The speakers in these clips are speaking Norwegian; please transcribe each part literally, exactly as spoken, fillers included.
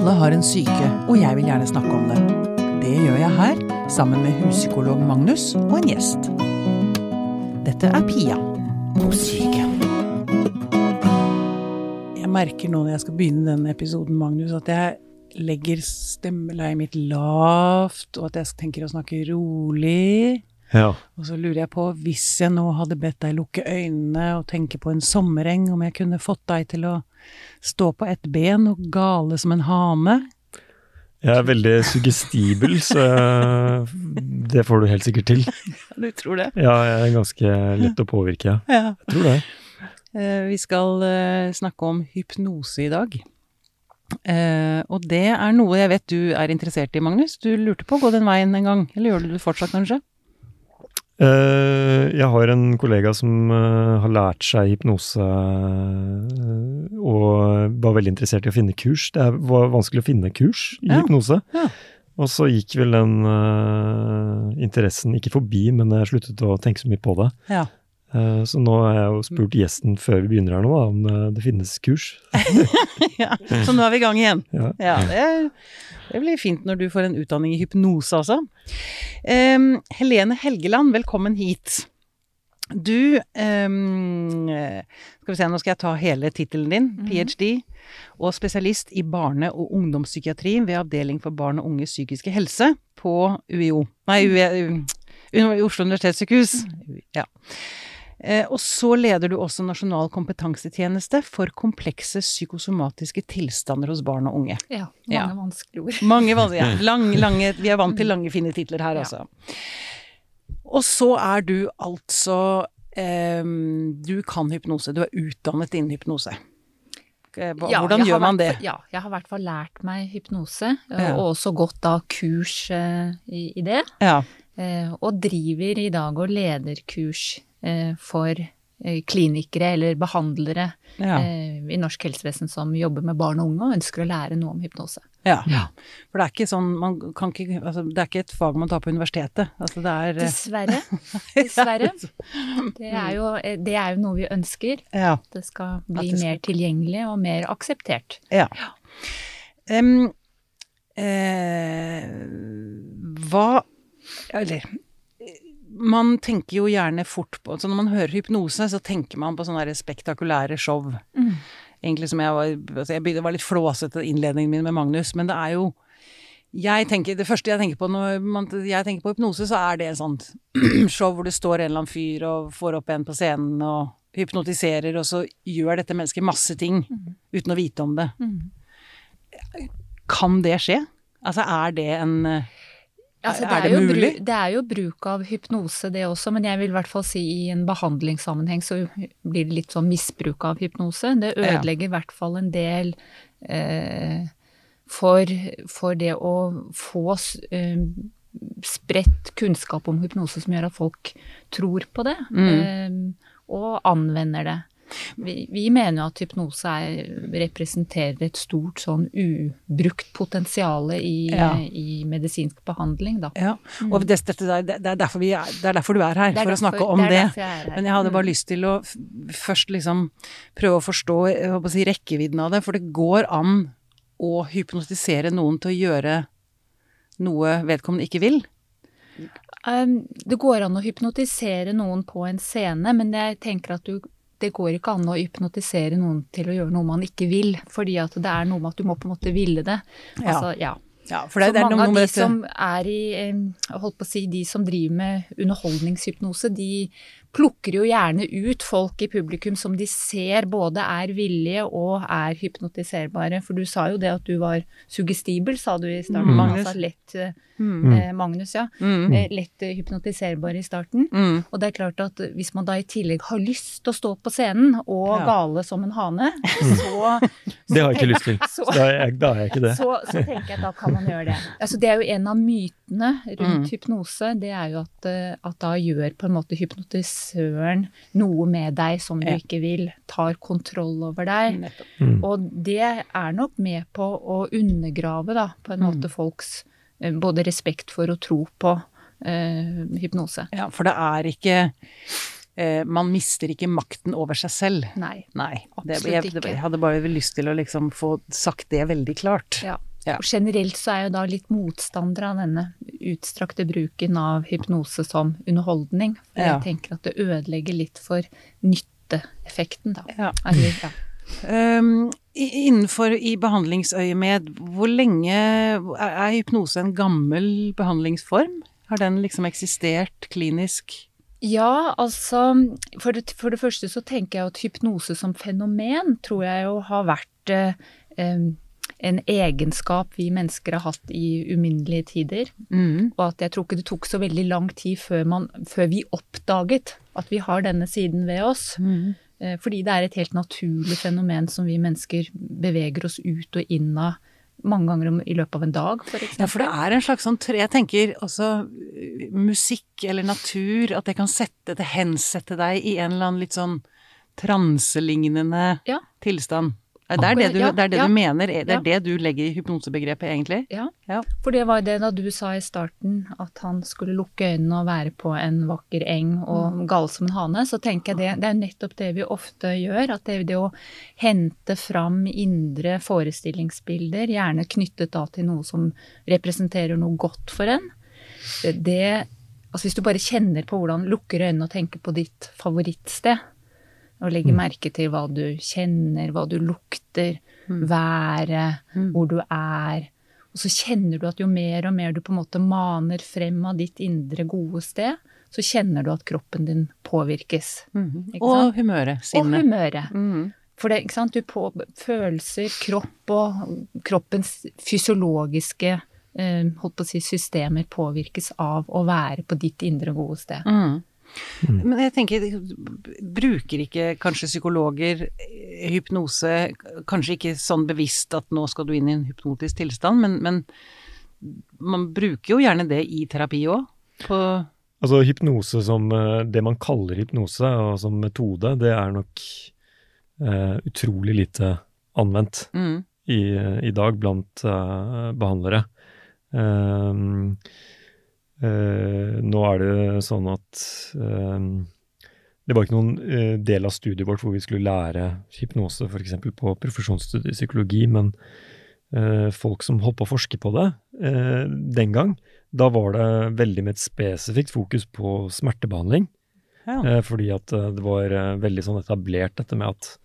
Alle har en syke, og jeg vil gjerne snakke om det. Det gjør jeg her, sammen med huspsykolog Magnus og en gjest. Dette er Pia på Syke. Jeg merker nå når jeg skal begynne denne episoden, Magnus, at jeg legger stemmeleiet mitt lavt, og at jeg tenker å snakke rolig. Ja. Og så lurer jeg på, hvis jeg nå hadde bedt deg lukke øynene og tenke på en sommereng, om jeg kunne fått deg til å stå på ett ben og gale som en hane. Jeg er veldig suggestibel, så det får du helt sikkert til. Du tror det? Ja, jeg er ganske lett å påvirke. Ja. Jeg tror det. Vi skal snakke om hypnose i dag. Og det er noe jeg vet du er interessert i, Magnus. Du lurte på å gå den veien en gang, eller gjør du det fortsatt kanskje? Uh, jeg har en kollega som uh, har lært seg hypnose uh, og var veldig interessert i å finne kurs. Det var vanskelig å finne kurs i ja. hypnose. Ja. Og så gikk vel den uh, interessen ikke forbi, men jeg sluttet å tenke så mye på det. Ja. Uh, så nå har jeg jo spurt gjesten før vi begynner her nå, da, om uh, det finnes kurs. Ja, så nå er vi i gang igjen. Ja. Ja, det, det blir fint når du får en utdanning i hypnose også. Um, Helene Helgeland, velkommen hit. Du, um, skal vi se, nå skal jeg ta hele titelen din, mm. P H D, og spesialist i barne- og ungdomspsykiatri ved avdeling for barn og unges psykiske helse på U I O. Nei, U I O, Oslo Universitetssykehus. Ja. Eh, og så leder du også Nasjonal kompetansetjeneste for komplekse psykosomatiske tilstander hos barn og unge. Ja, mange ja. vanskelige ord. Mange vanskelige, ja. Lang, lange, vi er vant til lange, fine titler her, ja. Altså. Og så er du altså, eh, du kan hypnose, du er utdannet innen hypnose. Hvordan ja, gjør man vært, det? Ja, jeg har i hvert fall lært meg hypnose, ja. og også gått da kurs eh, i, i det. Ja. Eh, og driver i dag og leder kurs eh, for eh, klinikere eller behandlere ja. eh, i norsk helsevesen som jobber med barn og unge og ønsker å lære noe om hypnose. Ja, ja. For det er ikke sånn, man kan ikke, altså, det er ikke et fag man tar på universitetet. Altså, det er, Dessverre. Dessverre. Det er, jo, det er jo noe vi ønsker. Ja. Det skal bli det skal... mer tilgjengelig og mer akseptert. Ja. ja. Um, eh, hva Eller, man tenker jo gjerne fort på, så når man hører hypnose, så tenker man på sånne spektakulære show. Mm. Egentlig som jeg var, altså jeg begynte, det var litt flåsete innledningen min med Magnus, men det er jo, jeg tenker, det første jeg tenker på når man, jeg tenker på hypnose, så er det en sånn show hvor det står en eller annen fyr og får opp en på scenen og hypnotiserer, og så gjør dette mennesket masse ting mm. uten å vite om det. Mm. Kan det skje? Altså, er det en... Altså, det, er er det jo mulig? Bru, det er jo bruk av hypnose det også, men jeg vil i hvert fall si i en behandlingssammenheng så blir det litt sånn misbruk av hypnose. Det ødelegger i hvert fall en del eh, for, for det å få eh, spredt kunnskap om hypnose som gjør at folk tror på det mm. eh, og anvender det. Vi, vi mener jo at hypnose er, representerer et stort sånn ubrukt potensiale i, ja. i medisinsk behandling da. Ja, og det, det, det, er derfor vi er, det er derfor du er her, er for derfor, å snakke om det. det. Men jeg hadde bare lyst til å først liksom prøve å forstå jeg håper å si, rekkevidden av det, for det går an å hypnotisere noen til å gjøre noe vedkommende ikke vil. Um, det går an å hypnotisere noen på en scene, men jeg tenker at du det går ikke an å hypnotisere noen til å gjøre noe man ikke vil, fordi at det er noe med at du må på en måte ville det. Altså, ja. Ja, for det, så det er mange noe av med de dette... som er i, jeg holdt på å si, de som driver med underholdningshypnose, de plukker jo gjerne ut folk i publikum som de ser både er villige og er hypnotiserbare. For du sa jo det at du var suggestibel, sa du i starten. Mm. Magnus. Altså lett, mm. eh, Magnus, ja. Mm. Eh, lett hypnotiserbar i starten. Mm. Og det er klart at hvis man da i tillegg har lyst til å stå på scenen og ja. gale som en hane, så... Det har jeg ikke lyst til. Så, da, er jeg, da er jeg ikke det. Så, så tenker jeg at da kan man gjøre det. Altså det er jo en av mytene rundt mm. hypnose, det er jo at, at da gjør på en måte hypnotisøren noe med deg som du ja. ikke vil, tar kontroll over deg. Mm. Og det er nok med på å undergrave da, på en måte folks både respekt for å tro på eh, hypnose. Ja, for det er ikke... Eh, man mister ikke makten over seg selv. Nei, Nei absolutt det, jeg, ikke. Jeg hadde bare lyst til å liksom få sagt det veldig klart. Ja. Ja. Og generelt så er jeg jo da litt motstander av denne utstrakte bruken av hypnose som underholdning. For ja. Jeg tenker at det ødelegger litt for nytteeffekten da. Ja. Eller, ja. Um, innenfor i behandlingsøyemed, hvor lenge er, er hypnose en gammel behandlingsform? Har den liksom eksistert klinisk? Ja, altså, for det, for det første så tenker jeg at hypnose som fenomen tror jeg jo har vært eh, en egenskap vi mennesker har hatt i uminnelige tider. Mm. Og at jeg tror ikke det tok så veldig lang tid før, man, før vi oppdaget at vi har denne siden ved oss. Mm. Eh, fordi det er et helt naturlig fenomen som vi mennesker beveger oss ut og inn av mange ganger i løpet av en dag, for eksempel. Ja, for det er en slags sånn, jeg tenker også musikk eller natur, at det kan sette, det hensette deg i en eller annen litt sånn transelignende ja. Tilstand. Det er det du, ja, det er det ja. Du mener, det er ja. Det du legger i hypnosebegrepet egentlig. Ja. ja, for det var det da du sa i starten, at han skulle lukke øynene og være på en vakker eng og gal som en hane, så tenker jeg det, det er nettopp det vi ofte gjør, at det er det å hente fram indre forestillingsbilder, gjerne knyttet da til noe som representerer noe godt for en. Det, altså hvis du bare kjenner på hvordan lukker øynene og tenker på ditt favorittsted, og legge merke til hva du kjenner, hva du lukter, mm. været, mm. hvor du er. Og så kjenner du at jo mer og mer du på en måte maner frem av ditt indre gode sted, så kjenner du at kroppen din påvirkes. Mm. Og humøret, sinne. Og humøret. Mm. For det, ikke sant, du på følelser, kropp og kroppens fysiologiske eh, holdt på å si, systemer påvirkes av å være på ditt indre gode sted. Mm. Mm. Men jeg tenker, bruker ikke kanskje psykologer hypnose, kanskje ikke sånn bevisst at nå skal du inn i en hypnotisk tilstand, men, men man bruker jo gjerne det i terapi også? Altså hypnose som det man kaller hypnose, og som metode, det er nok uh, utrolig lite anvendt mm. i, i dag blant uh, behandlere. Um, Uh, nå er det sånn at uh, det var ikke noen uh, del av studiet vårt hvor vi skulle lære hypnose, for eksempel på profesjonsstudiet i psykologi, men uh, folk som holdt på å forske på det uh, den gang, da var det veldig med et spesifikt fokus på smertebehandling, ja. uh, fordi at uh, det var uh, veldig sånn etablert dette med at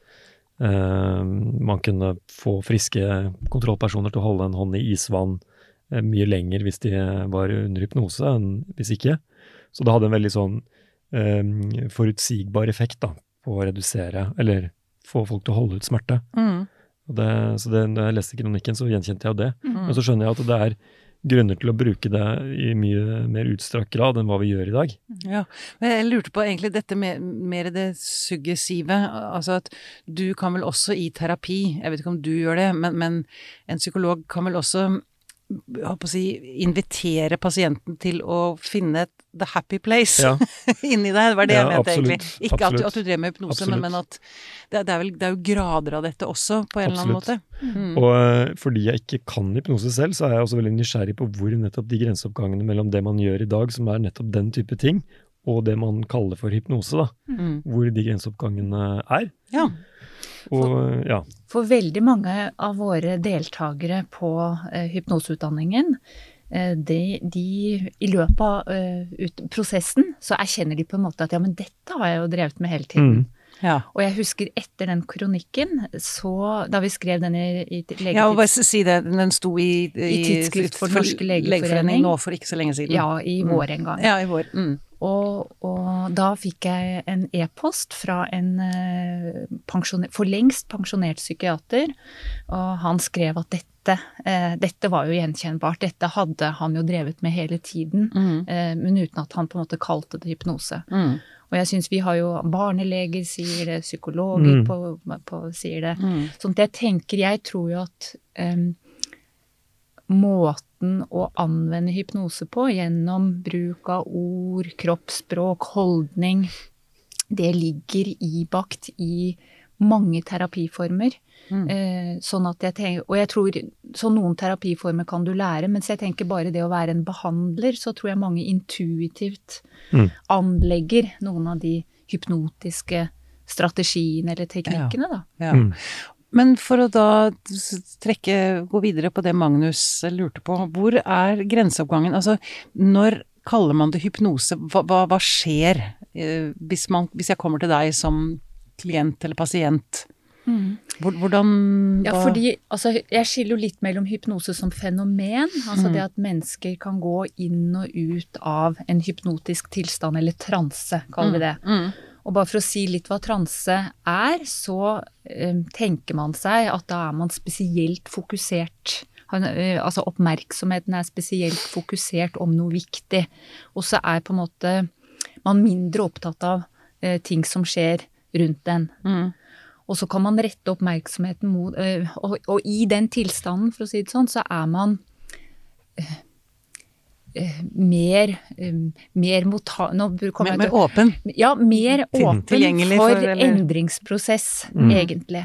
uh, man kunne få friske kontrollpersoner til å holde en hånd i isvann mye lenger hvis de var under hypnose enn hvis ikke. Så det hadde en veldig sånn um, forutsigbar effekt da, på å redusere, eller få folk til å holde ut smerte. Mm. Og det, så det, når jeg leste kronikken, så gjenkjente jeg jo det. Mm. Men så skjønner jeg at det er grunner til å bruke det i mye mer utstrakt grad enn hva vi gjør i dag. Ja, men jeg lurte på egentlig dette med mer det suggesive, altså at du kan vel også i terapi, jeg vet ikke om du gjør det, men, men en psykolog kan vel også jeg håper å si, invitere pasienten til å finne et the happy place ja. inni deg, det var det ja, jeg mente absolutt, egentlig. Ikke at du, at du drev med hypnose, men, men at det, det, er vel, det er jo grader av dette også, på en absolutt. Eller annen måte. Mm. Og uh, fordi jeg ikke kan hypnose selv, så er jeg også veldig nysgjerrig på hvor nettopp de grenseoppgangene mellom det man gjør i dag, som er nettopp den type ting, og det man kaller for hypnose, da. Mm. Hvor de grenseoppgangene er. Ja. Og, for, ja. for veldig mange av våre deltakere på eh, hypnoseutdanningen, eh, de, de i løpet av eh, ut, prosessen, så erkjenner de på en måte at ja, men dette har jeg jo drevet med hele tiden. Mm. Ja. Og jeg husker etter den kronikken, så da vi skrev den i, i legetids... Ja, og bare si det, den sto i, i, i Tidsskrift for Den norske legeforening. Nå for ikke så lenge siden. Ja, i mm. vår en gang. Ja, i vår. Mm. Og, og da fikk jeg en e-post fra en uh, pensjoner, for lengst pensjonert psykiater, og han skrev at dette, uh, dette var jo gjenkjennbart, dette hadde han jo drevet med hele tiden, mm. uh, men uten at han på en måte kalte det hypnose. Mm. Og jeg synes vi har jo barneleger sier det, psykologer mm. på, på sier det, mm. sånn at jeg tenker, jeg tror jo at um, måten å anvende hypnose på gjennom bruk av ord, kroppsspråk, holdning, det ligger ibakt i mange terapiformer. Mm. Eh, sånn at jeg tenker, og jeg tror, så noen terapiformer kan du lære, mens jeg tenker bare det å være en behandler, så tror jeg mange intuitivt mm. anlegger noen av de hypnotiske strategiene eller teknikkene da. Ja. Ja. Mm. Men for å da trekke, gå videre på det Magnus lurte på, hvor er grenseoppgangen? Altså, når kaller man det hypnose? Hva, hva, hva skjer eh, hvis, man, hvis jeg kommer til deg som klient eller pasient? Mm. Hvordan Ja, fordi altså, jeg skiller jo litt mellom hypnose som fenomen, altså mm. det at mennesker kan gå inn og ut av en hypnotisk tilstand, eller transe, kaller vi det. Mm. Mm. Og bare for å si litt hva transe er, så um, tenker man seg at da er man spesielt fokusert. Han, uh, altså oppmerksomheten er spesielt fokusert om noe viktig. Og så er på en måte man mindre opptatt av uh, ting som skjer rundt den. Mm. Og så kan man rette oppmerksomheten mot, uh, og, og i den tilstanden, for å si det sånn, så er man uh, uh, mer, um, mer, mota, nå mer, mer åpen? Ja, mer åpen for, for endringsprosess, mm. egentlig.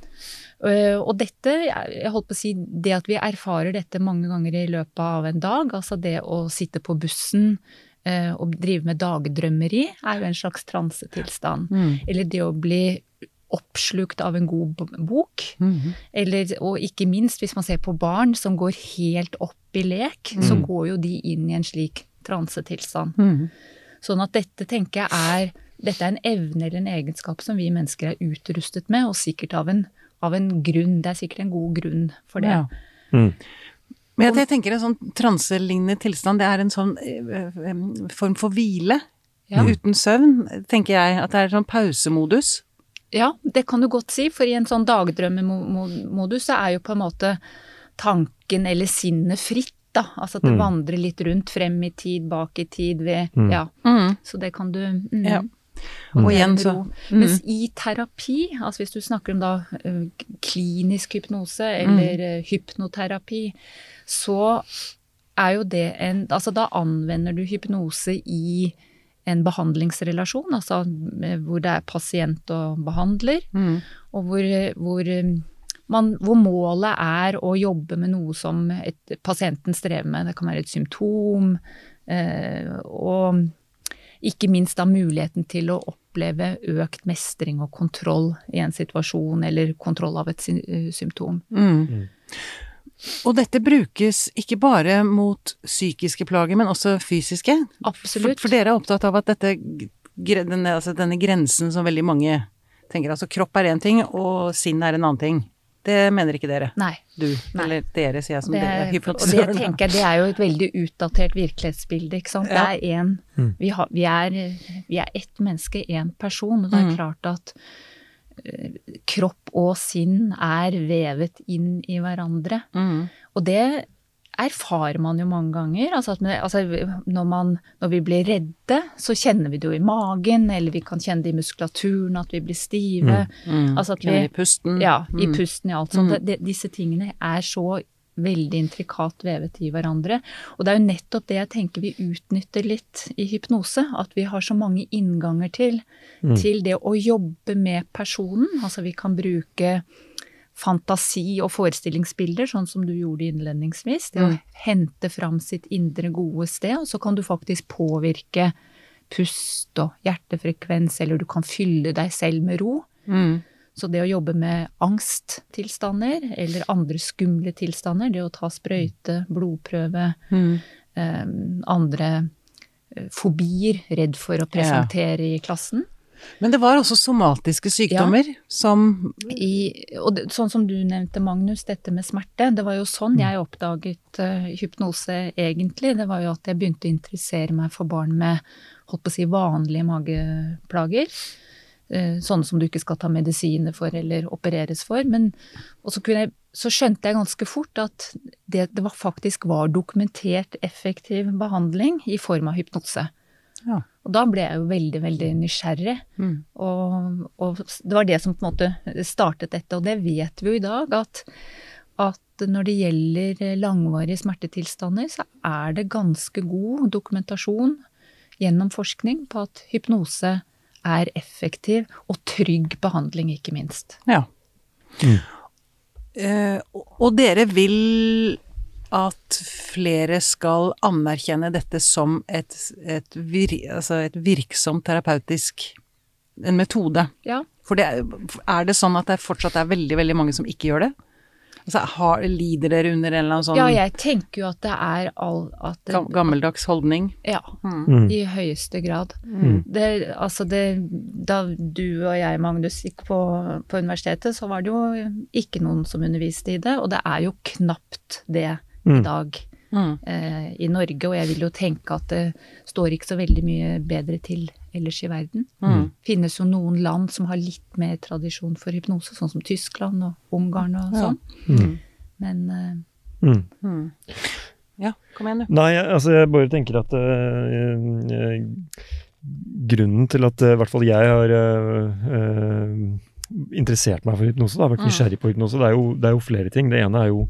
Uh, og dette, jeg holdt på å si, det at vi erfarer dette mange ganger i løpet av en dag, altså det å sitte på bussen uh, og drive med dagdrømmeri, er jo en slags transetilstand. Mm. Eller det å bli oppslukt av en god bok, mm-hmm. eller, og ikke minst hvis man ser på barn som går helt opp i lek, mm. så går jo de inn i en slik transetilstand. Mm. Sånn at dette tenker jeg er, dette er en evne eller en egenskap som vi mennesker er utrustet med, og sikkert av en, av en grunn, det er sikkert en god grunn for det. Ja. Mm. Men jeg, jeg tenker en sånn transelignende tilstand, det er en sånn uh, form for hvile, ja. Uten søvn, tenker jeg, at det er en sånn pausemodus. Ja, det kan du godt si, for i en sånn dagdrømmemodus så er jo på en måte tanken eller sinnet fritt, da. Altså at det mm. vandrer litt rundt, frem i tid, bak i tid, ved, mm. ja. Mm. Så det kan du... Mm, ja. Og igjen så... Mm. Mens i terapi, altså hvis du snakker om da uh, klinisk hypnose eller uh, hypnoterapi, så er jo det en... Altså da anvender du hypnose i en behandlingsrelasjon, altså hvor det er pasient og behandler, mm. og hvor, hvor, man, hvor målet er å jobbe med noe som et, pasienten strever med. Det kan være et symptom, eh, og ikke minst da muligheten til å oppleve økt mestring og kontroll i en situasjon, eller kontroll av et sy- symptom. Mm. Mm. Og dette brukes ikke bare mot psykiske plager, men også fysiske. Absolutt. For, for dere er opptatt av at dette, denne, altså denne grensen som veldig mange tenker, altså kropp er en ting, og sinn er en annen ting. Det mener ikke dere? Nei. Du, Nei. Eller dere, sier jeg som det, dere hypnotisører. Og det tenker jeg, det er jo et veldig utdatert virkelighetsbilde, ikke sant? Ja. Det er en, mm. vi, har, vi, er, vi er ett menneske, en person, og det er mm. klart at kropp og sinn er vevet inn i hverandre. Mm. Og det erfarer man jo mange ganger. Altså, at, altså når, man, når vi blir redde, så kjenner vi det jo i magen, eller vi kan kjenne det i muskulaturen, at vi blir stive. Mm. Mm. Altså at vi, I pusten. Ja, i pusten i alt sånt. Mm. Det, disse tingene er så veldig intrikat vevet i hverandre. Og det er jo nettopp det jeg tenker vi utnytter litt i hypnose, at vi har så mange innganger til, mm. til det å jobbe med personen. Altså vi kan bruke fantasi og forestillingsbilder, sånn som du gjorde innledningsvis, det mm. å hente fram sitt indre gode sted, og så kan du faktisk påvirke pust og hjertefrekvens, eller du kan fylle deg selv med ro. Mm. Så det å jobbe med angsttilstander, eller andre skumle tilstander, det å ta sprøyte, blodprøve, mm. eh, andre fobier, redd for å presentere ja. I klassen. Men det var også somatiske sykdommer ja. Som... I, og det, sånn som du nevnte, Magnus, dette med smerte, det var jo sånn jeg oppdaget uh, hypnose egentlig. Det var jo at jeg begynte å interessere meg for barn med, holdt på å si, vanlige mageplager. Sånne som du ikke skal ta medisiner for eller opereres for, men og så, kunne jeg, så skjønte jeg ganske fort at det, det var faktisk var dokumentert effektiv behandling i form av hypnose. Ja. Og da ble jeg jo veldig, veldig nysgjerrig, mm. og, og det var det som på en måte startet dette, og det vet vi jo i dag, at, at når det gjelder langvarige smertetilstander, så er det ganske god dokumentasjon gjennom forskning på at hypnose er effektiv og trygg behandling, ikke minst. Ja. Mm. Uh, og dere vil at flere skal anerkjenne dette som et, et, vir, altså et virksomt terapeutisk en metode. Ja. For det, er det sånn at det fortsatt er veldig, veldig mange som ikke gjør det? Altså, har, lider dere under en eller annen sånn... Ja, jeg tenker jo at det er all... At det, gammeldags holdning. Ja, mm. i høyeste grad. Mm. Det, altså det, da du og jeg, Magnus, gikk på, på universitetet, så var det jo ikke noen som underviste i det, og det er jo knapt det mm. i dag mm. eh, i Norge, og jeg vil jo tenke at det står ikke så veldig mye bedre til ellers i verden. Mm. Finnes jo noen land som har litt mer tradisjon for hypnose, sånn som Tyskland og Ungarn og sånn. Ja. Mm. Men... Uh, mm. Mm. Ja, kom igjen du. Nei, altså jeg bare tenker at uh, grunnen til at uh, i hvert fall jeg har uh, uh, interessert meg for hypnose, da, vært nysgjerrig på hypnose, det er, jo, det er jo flere ting. Det ene er jo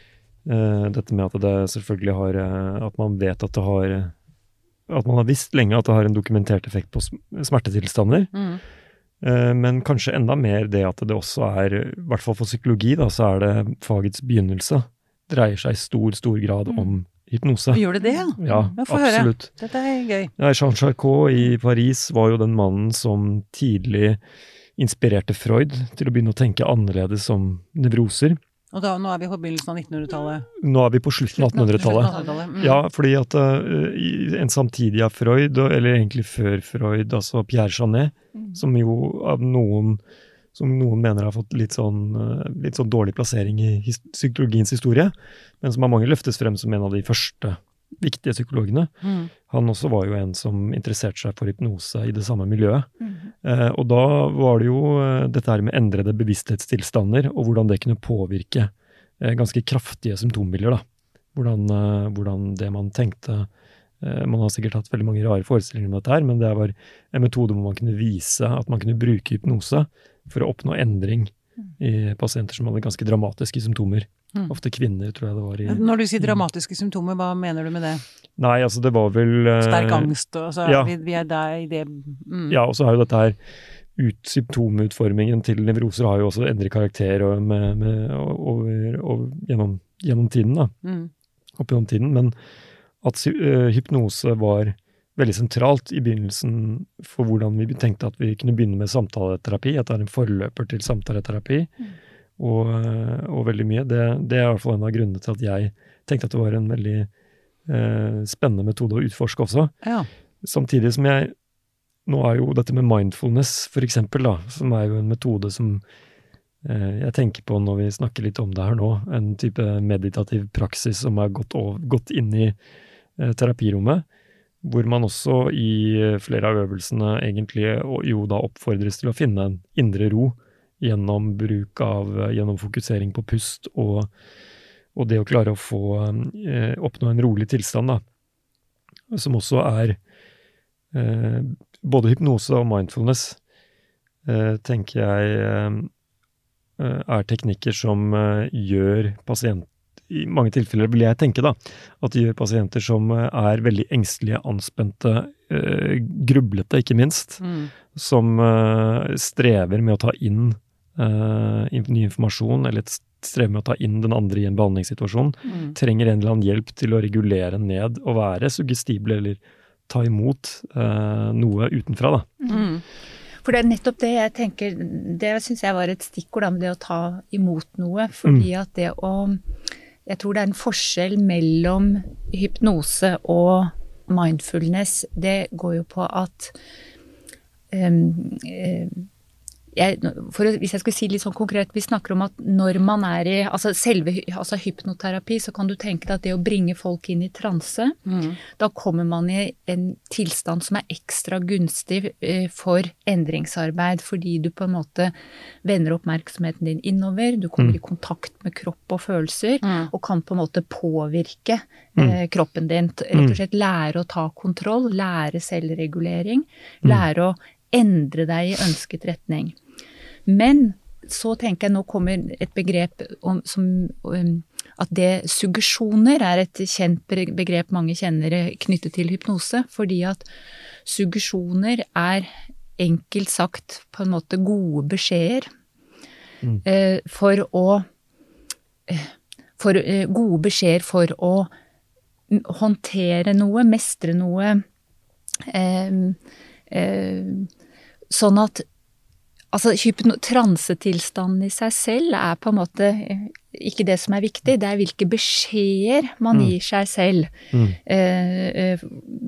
uh, dette med at det selvfølgelig har, uh, at man vet at det har at man har visst lenge at det har en dokumentert effekt på smertetilstander. Mm. Eh, men kanskje enda mer det at det også er, i hvert fall for psykologi, da, så er det fagets begynnelse. Det dreier seg i stor, stor grad mm. om hypnose. Gjør det det, ja? Ja, absolutt. Høre. Dette er gøy. Ja, Jean Charcot i Paris var jo den mannen som tidlig inspirerte Freud til å begynne å tenke annerledes om nevroser. Og da, nå er vi på begynnelsen av nittenhundretallet. Nå er vi på slutten av attenhundretallet. Mm. Ja, fordi at uh, en samtidig av Freud, eller egentlig før Freud, altså Pierre Janet, mm. som jo av noen, som noen mener har fått litt sånn, uh, litt sånn dårlig plassering i his- psykologiens historie, men som av mange løftes frem som en av de første viktige psykologene. Mm. Han også var jo en som interesserte seg for hypnose i det samme miljøet. Mm. Eh, og da var det jo eh, dette her med endrede bevissthetstilstander, og hvordan det kunne påvirke eh, ganske kraftige symptombilder, da. Hvordan, eh, hvordan det man tenkte, eh, man har sikkert hatt veldig mange rare forestillinger om dette her, men det var en metode hvor man kunne vise at man kunne bruke hypnose for å oppnå endring i pasienter som hadde ganske dramatiske symptomer. Mm. Ofte kvinner, tror jeg det var. I, Når du sier dramatiske symptomer, hva mener du med det? Nei, altså det var vel... Uh, Sterk angst, og så ja. vi, vi er der i det... Mm. Ja, og så er jo dette her, ut, symptomutformingen til nevroser har jo også endret karakter og, med, med, over, over, gjennom, gjennom tiden, da. Mm. Opp gjennom tiden, men at uh, hypnose var veldig sentralt i begynnelsen for hvordan vi tenkte at vi kunne begynne med samtaleterapi, at det er en forløper til samtaleterapi, mm. og, og veldig mye. Det, det er i hvert fall en av grunnene til at jeg tenkte at det var en veldig eh, spennende metode å utforske også. Ja. Samtidig som jeg, nå er jo dette med mindfulness for eksempel da, som er jo en metode som eh, jeg tenker på når vi snakker litt om det her nå, en type meditativ praksis som har gått, over, gått inn i eh, terapirommet, hvor man også i flere av øvelsene egentlig jo da oppfordres til å finne en indre ro gjennom bruk av, gjennom fokusering på pust og, og det å klare å få eh, oppnå en rolig tilstand da, som også er eh, både hypnose og mindfulness, eh, tenker jeg eh, er teknikker som eh, gjør pasient i mange tilfeller vil jeg tenke da, at det gjør pasienter som er veldig engstelige, anspente, øh, grublete ikke minst, mm. som øh, strever med å ta inn øh, ny informasjon, eller strever med å ta inn den andre i en behandlingssituasjon, mm. trenger en eller annen hjelp til å regulere ned og være suggestible, eller ta imot øh, noe utenfra da. Mm. For det er nettopp det jeg tenker, det synes jeg var et stikkord om det å ta imot noe, fordi mm. at det å Jeg tror det er en forskjell mellom hypnose og mindfulness. Det går jo på at um, jeg, for, hvis jeg skulle si litt sånn konkret, vi snakker om at når man er i altså selve altså hypnoterapi, så kan du tenke deg at det å bringe folk inn i transe, mm. da kommer man i en tilstand som er ekstra gunstig eh, for endringsarbeid, fordi du på en måte vender oppmerksomheten din innover, du kommer mm. i kontakt med kropp og følelser, mm. og kan på en måte påvirke eh, kroppen din, rett og slett lære å ta kontroll, lære selvregulering, mm. lære å endre deg i ønsket retning. Men så tenker jeg nå kommer et begrep om, som, um, at det suggesjoner er et kjent begrep mange kjenner knyttet til hypnose, fordi at suggesjoner er enkelt sagt på en måte gode beskjeder mm. uh, for å uh, for uh, gode beskjeder for å håndtere noe, mestre noe, uh, uh, sånn at altså, hypno- transetilstanden i seg selv er på en måte ikke det som er viktig, det er hvilke beskjeder man mm. gir seg selv mm. eh, eh,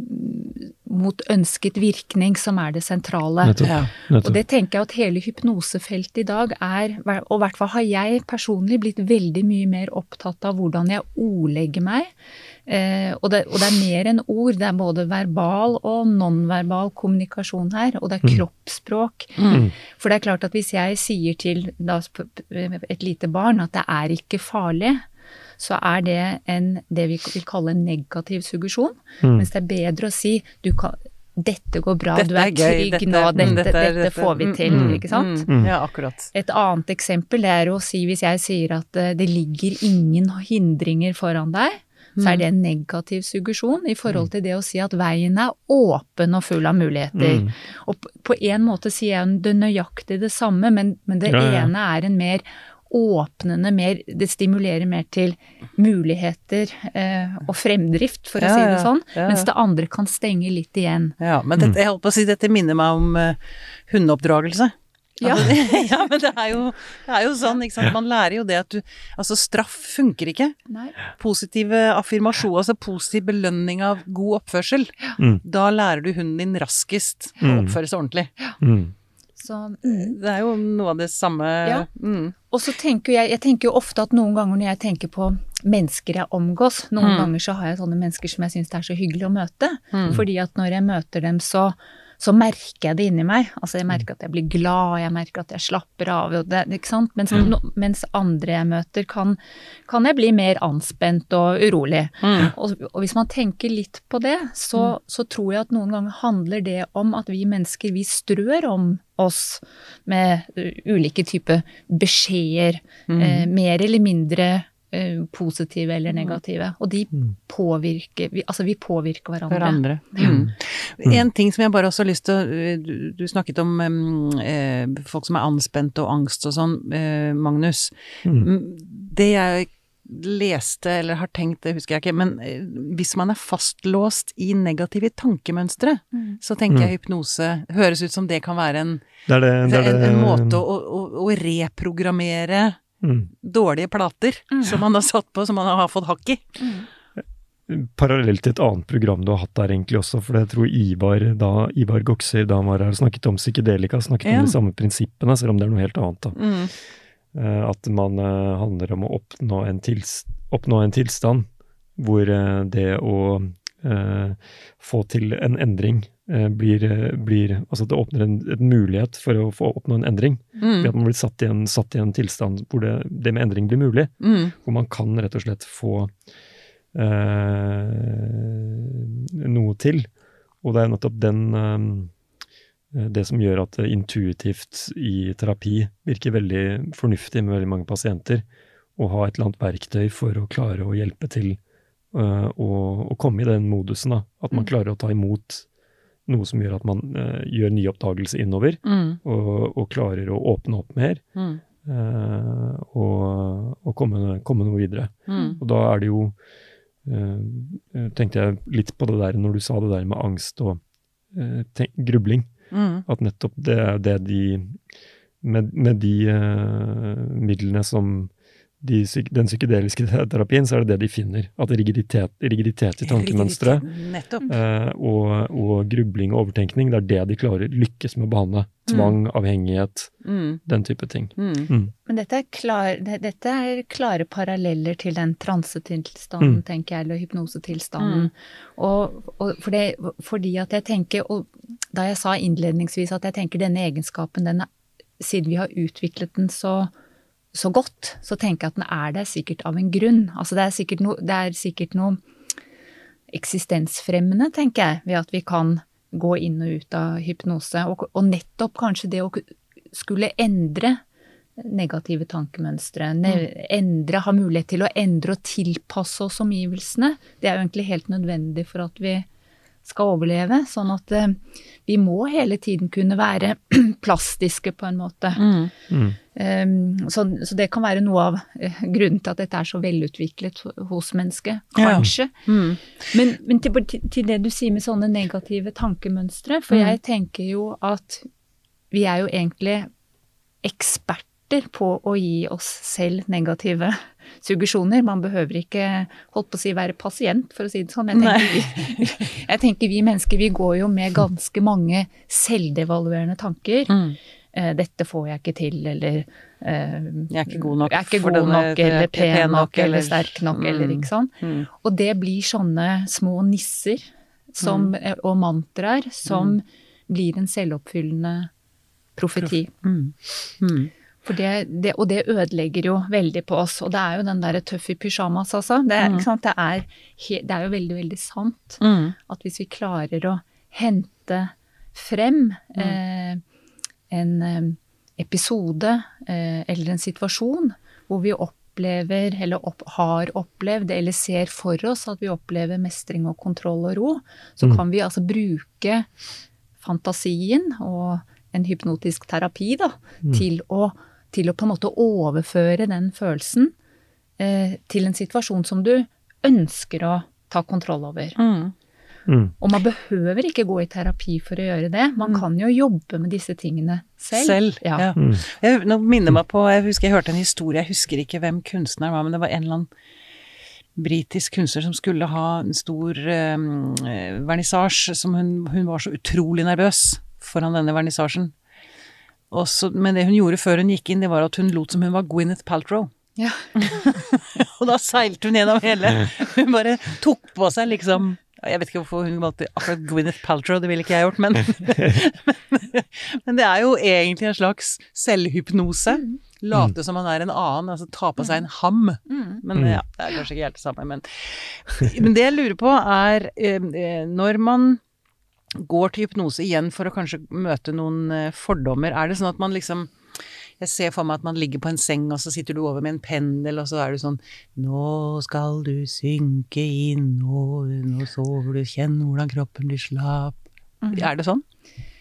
mot ønsket virkning som er det sentrale. Nettopp. Ja. Nettopp. Og det tenker jeg at hele hypnosefeltet i dag er, og i hvert fall har jeg personlig blitt veldig mye mer opptatt av hvordan jeg ordlegger meg, eh, og, det, og det er mer enn ord, det er både verbal og nonverbal kommunikasjon her, og det er kroppsspråk. Mm. For det er klart at hvis jeg sier til da, et lite barn at det er ikke farlig, så er det en, det vi vil kalle en negativ suggesjon, mm. mens det er bedre å si, du kan, dette går bra, dette du er, er trygg dette, nå, dette, dette, dette, dette får vi til, mm, ikke sant? Mm, ja, akkurat. Et annet eksempel er å si, hvis jeg sier at det ligger ingen hindringer foran deg, så er det en negativ suggesjon i forhold til det å si at veien er åpen og full av muligheter. Mm. Og på en måte sier jeg det nøyaktig det samme, men, men det ja, ja. ene er en mer åpnende, mer, det stimulerer mer til muligheter eh, og fremdrift, for å ja, si det sånn, ja, ja. mens det andre kan stenge litt igjen. Ja, men dette, jeg holdt på å si, dette minner meg om uh, hundeoppdragelse. Ja. ja, men det er, jo, det er jo sånn, ikke sant? Man lærer jo det at du, altså straff funker ikke. Nei. Positive affirmasjon, altså positiv belønning av god oppførsel. Ja. Mm. Da lærer du hunden din raskest å oppføre seg ordentlig. Ja. Mm. Så, mm. Det er jo noe av det samme. Ja. Mm. Og så tenker jeg, jeg tenker jo ofte at noen ganger når jeg tenker på mennesker jeg omgås, noen mm. ganger så har jeg sånne mennesker som jeg synes det er så hyggelig å møte, mm. fordi at når jeg møter dem så så merker jeg det inni meg. Altså jeg merker at jeg blir glad, jeg merker at jeg slapper av, og det, ikke sant? Mens, mm. no, mens andre jeg møter kan, kan jeg bli mer anspent og urolig. Mm. Og, og hvis man tenker litt på det, så, mm. så tror jeg at noen ganger handler det om at vi mennesker, vi strør om oss med uh, ulike typer beskjeder, mm. uh, mer eller mindre positive eller negative, og de påvirker, vi, altså vi påvirker hverandre. hverandre. Mm. Mm. En ting som jeg bare også har lyst til å, du, du snakket om um, eh, folk som er anspent og angst og sånn, eh, Magnus. Mm. Det jeg leste eller har tenkt, det husker jeg ikke, men eh, hvis man er fastlåst i negative tankemønstre, mm. så tenker jeg hypnose, høres ut som det kan være en, det er det, det er det, en, en måte å, å, å reprogrammere Mm. dårlige plater mm. som man har satt på, som man har fått hakk i. Mm. Parallelt til et annet program du har hatt der egentlig også, for jeg tror Ivar, da, Ivar Gokser, da han var her, snakket om psykedelika, snakket ja. om de samme prinsippene, selv om det er noe helt annet da. Mm. Uh, at man uh, handler om å oppnå en, tilst, oppnå en tilstand hvor uh, det å uh, få til en endring Blir, blir, altså det åpner en, en mulighet for å få oppnå en endring. Mm. Ved at man blir satt i en, satt i en tilstand hvor det, det med endring blir mulig. Mm. Hvor man kan rett og slett få eh, noe til. Og det er nettopp den, eh, det som gjør at det intuitivt i terapi virker veldig fornuftig med veldig mange pasienter. Å ha et eller annet verktøy for å klare å hjelpe til eh, å, å komme i den modusen. Da. At man klarer å ta imot noe som gjør at man uh, gjør ny oppdagelse innover, mm. og, og klarer å åpne opp mer, mm. uh, og, og komme, komme noe videre. Mm. Og da er det jo, uh, tenkte jeg litt på det der, når du sa det der med angst og uh, tenk, grubling, mm. at nettopp det er det de, med, med de uh, midlene som De, den psykedeliske terapien, så er det det de finner. At rigiditet, rigiditet i tankemønstre, eh, og, og grubling og overtenkning, det er det de klarer lykkes med å behandle. Tvang, mm. avhengighet, mm. den type ting. Mm. Mm. Men dette er, klar, det, dette er klare paralleller til den transetilstanden, mm. tenker jeg, eller hypnosetilstanden. Mm. Og, og for det, fordi at jeg tenker, og da jeg sa innledningsvis at jeg tenker denne egenskapen, denne, siden vi har utviklet den så så godt, så tenker jeg at den er der sikkert av en grunn. Altså det er sikkert noe, det er sikkert noe eksistensfremmende, tenker jeg, ved at vi kan gå inn og ut av hypnose, og, og nettopp kanskje det å skulle endre negative tankemønstre, ne, endre, ha mulighet til å endre og tilpasse oss omgivelsene, det er jo egentlig helt nødvendig for at vi skal overleve, sånn at uh, vi må hele tiden kunne være plastiske på en måte. Mm. Mm. Um, så, så det kan være noe av uh, grunnen til at dette er så velutviklet hos mennesket, kanskje. Ja. Mm. Men, men til, til det du sier med sånne negative tankemønstre, for mm. jeg tenker jo at vi er jo egentlig eksperter på å gi oss selv negative suggesjoner. Man behøver ikke, holdt på å si, være pasient, for å si det sånn. Jeg tenker, vi, jeg tenker vi mennesker, vi går jo med ganske mange selvdevaluerende tanker. Mm. Dette får jeg ikke til, eller jeg er ikke god nok, jeg er ikke god nok denne, eller pen nok, nok, eller sterk nok, mm. eller ikke sånn. Mm. Og det blir sånne små nisser som, mm. og mantraer som mm. blir en selvoppfyllende profeti. Mm. Mm. For det, det, og det ødelegger jo veldig på oss, og det er jo den der tøff i pyjamas, altså. Det, mm. ikke sant? Det, er, det er jo veldig, veldig sant mm. at hvis vi klarer å hente frem mm. eh, en eh, episode eh, eller en situasjon hvor vi opplever, eller opp, har opplevd, eller ser for oss at vi opplever mestring og kontroll og ro, så mm. kan vi altså bruke fantasien og en hypnotisk terapi da, mm. til å til å på en måte overføre den følelsen eh, til en situasjon som du ønsker å ta kontroll over. Mm. Mm. Og man behøver ikke gå i terapi for å gjøre det. Man mm. kan jo jobbe med disse tingene selv. Selv, ja. ja. Mm. Jeg, nå minner meg på, jeg husker jeg hørte en historie, jeg husker ikke hvem kunstneren var, men det var en eller annen britisk kunstner som skulle ha en stor um, vernissasje, som hun, hun var så utrolig nervøs foran denne vernissasjen. Også, men det hun gjorde før hun gikk inn, det var at hun lot som hun var Gwyneth Paltrow. Ja. Og da seilte hun gjennom hele. Hun bare tok på seg liksom, jeg vet ikke hvorfor hun valgte akkurat Gwyneth Paltrow, det ville ikke jeg gjort, men, men, men det er jo egentlig en slags selvhypnose. Late som man er en annen, altså ta på seg en ham. Men ja, det er kanskje ikke helt det samme. Men, men det jeg lurer på er, når man går til hypnose igjen for å kanskje møte noen fordommer, er det sånn at man liksom, jeg ser for meg at man ligger på en seng, og så sitter du over med en pendel, og så er du sånn, nå skal du synke inn, og nå sover du, kjenn hvordan kroppen blir slapp. Mm. Er det sånn?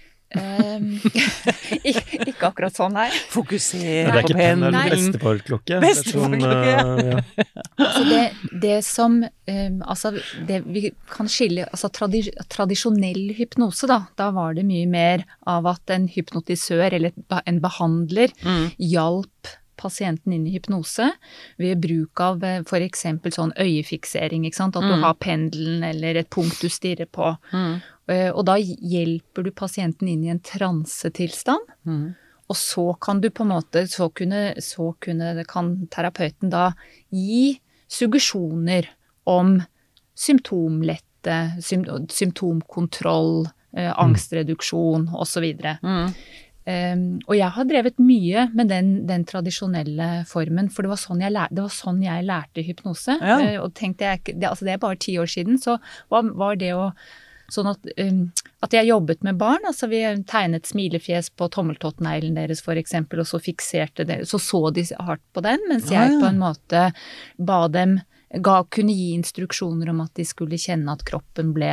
Um, ikke, ikke akkurat sånn her. Fokusere på pendelen. Det er ikke bestefarklokke. Bestefarklokke, sånn, uh, ja. Altså det, det som, um, altså det vi kan skille, altså tradi, tradisjonell hypnose da, da var det mye mer av at en hypnotisør eller en behandler mm. hjalp pasienten inn i hypnose ved bruk av for eksempel sånn øyefiksering, ikke sant? At mm. du har pendelen eller et punkt du stirrer på. Mm. Og da hjelper du pasienten inn i en transetilstand, mm. og så kan du på en måte, så kunne, så kunne, kan terapeuten da gi suggesjoner om symptomlette, sym, symptomkontroll, eh, angstreduksjon og så videre. Mm. Um, og jeg har drevet mye med den, den tradisjonelle formen, for det var sånn jeg, lær, det var sånn jeg lærte hypnose. Ja. Uh, og tenkte jeg, det, altså det er bare ti år siden, så var, var det å sånn at, um, at jeg jobbet med barn, altså vi tegnet smilefjes på tommeltottneglen deres for eksempel, og så fikserte det, så så de hardt på den, mens jeg ah, ja. på en måte ba dem, ga, kunne gi instruksjoner om at de skulle kjenne at kroppen ble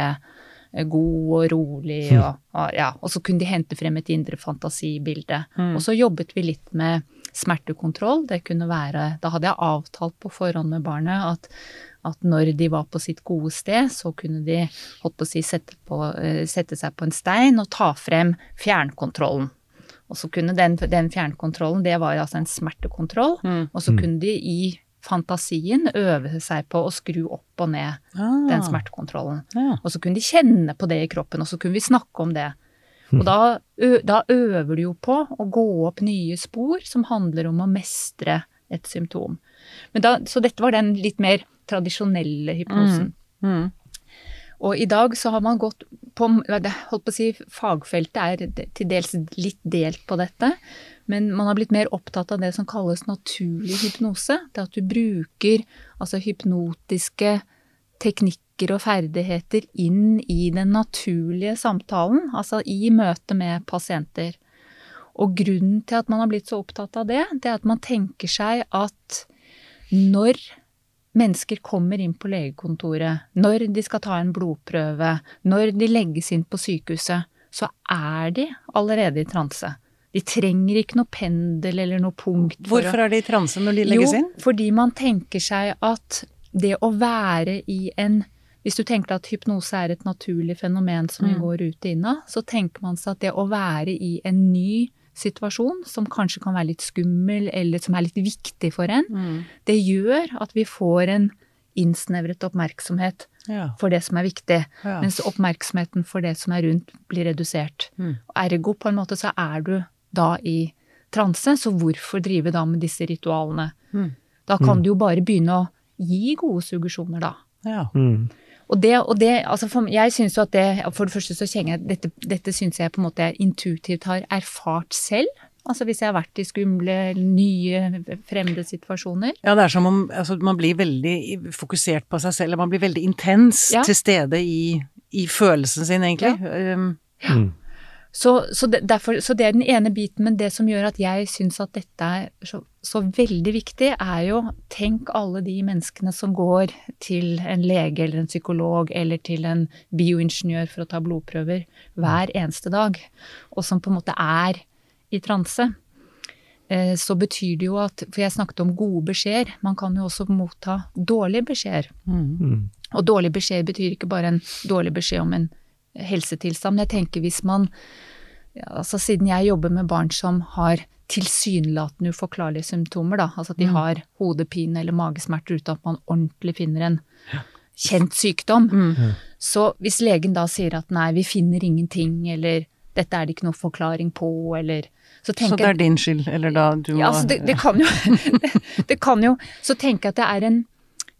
god og rolig, og, og, ja, og så kunne de hente frem et indre fantasibilde. Mm. Og så jobbet vi litt med smertekontroll, det kunne være, da hadde jeg avtalt på forhånd med barnet at, at når de var på sitt gode sted, så kunne de holdt på å si, sette, på, sette seg på en stein og ta frem fjernkontrollen. Og så kunne den, den fjernkontrollen, det var altså en smertekontroll, mm. og så kunne de i fantasien øve seg på å skru opp og ned ah. den smertekontrollen. Ja. Og så kunne de kjenne på det i kroppen, og så kunne vi snakke om det. Og da, ø, da øver du jo på å gå opp nye spor som handler om å mestre et symptom. Men da, så dette var den litt mer tradisjonelle hypnosen. Mm. Mm. Og i dag så har man gått på, holdt på å si, fagfeltet er til dels litt delt på dette, men man har blitt mer opptatt av det som kalles naturlig hypnose. Det at du bruker altså hypnotiske teknikker og ferdigheter inn i den naturlige samtalen, altså i møte med pasienter. Og grunnen til at man har blitt så opptatt av det, det er at man tenker seg at når mennesker kommer inn på legekontoret, når de skal ta en blodprøve, når de legges inn på sykehuset, så er de allerede i transe. De trenger ikke noe pendel eller noe punkt. Hvorfor er de i transe når de legges inn? Jo, fordi man tenker seg at det å være i en, hvis du tenker at hypnose er et naturlig fenomen som vi Mm. går ut og inn av, så tenker man seg at det å være i en ny situasjon, som kanskje kan være litt skummel, eller som er litt viktig for en, Mm. det gjør at vi får en innsnevret oppmerksomhet Ja. for det som er viktig, Ja. mens oppmerksomheten for det som er rundt blir redusert. Mm. Ergo på en måte så er du da i transe, så hvorfor drive da med disse ritualene? Mm. Da kan Mm. du jo bare begynne å gi gode suggesjoner da. Ja. Mm. Og det, og det, altså for, jeg synes jo at det, for det første så kjenner jeg, dette, dette synes jeg på en måte jeg intuitivt har erfart selv. Altså hvis jeg har vært i skumle, nye, fremmede situasjoner. Ja, det er som om altså, man blir veldig fokusert på seg selv, man blir veldig intens Ja. til stede i, i følelsen sin, egentlig. Um, Mm. Så, så, det, derfor, så det er den ene biten, men det som gjør at jeg synes at dette er så, så veldig viktig, er jo, tenk alle de menneskene som går til en lege eller en psykolog, eller til en bioingeniør for å ta blodprøver hver eneste dag, og som på en måte er i transe. Eh, så betyr det jo at, for jeg snakket om gode beskjeder, man kan jo også motta dårlige beskjeder. mm. Mm. Og dårlig beskjed betyr ikke bare en dårlig beskjed om en helsetilstand, men jeg tenker hvis man, ja, altså siden jeg jobber med barn som har tilsynelatende uforklarlige symptomer da, altså at de Mm. har hodepine eller magesmerter uten at man ordentlig finner en kjent sykdom, Mm. så hvis legen da sier at nei, vi finner ingenting, eller dette er det ikke noe forklaring på, eller så Så tenker det er din skyld, eller da du må ja, altså det, det kan jo, det, det kan jo, så tenker jeg at det er en,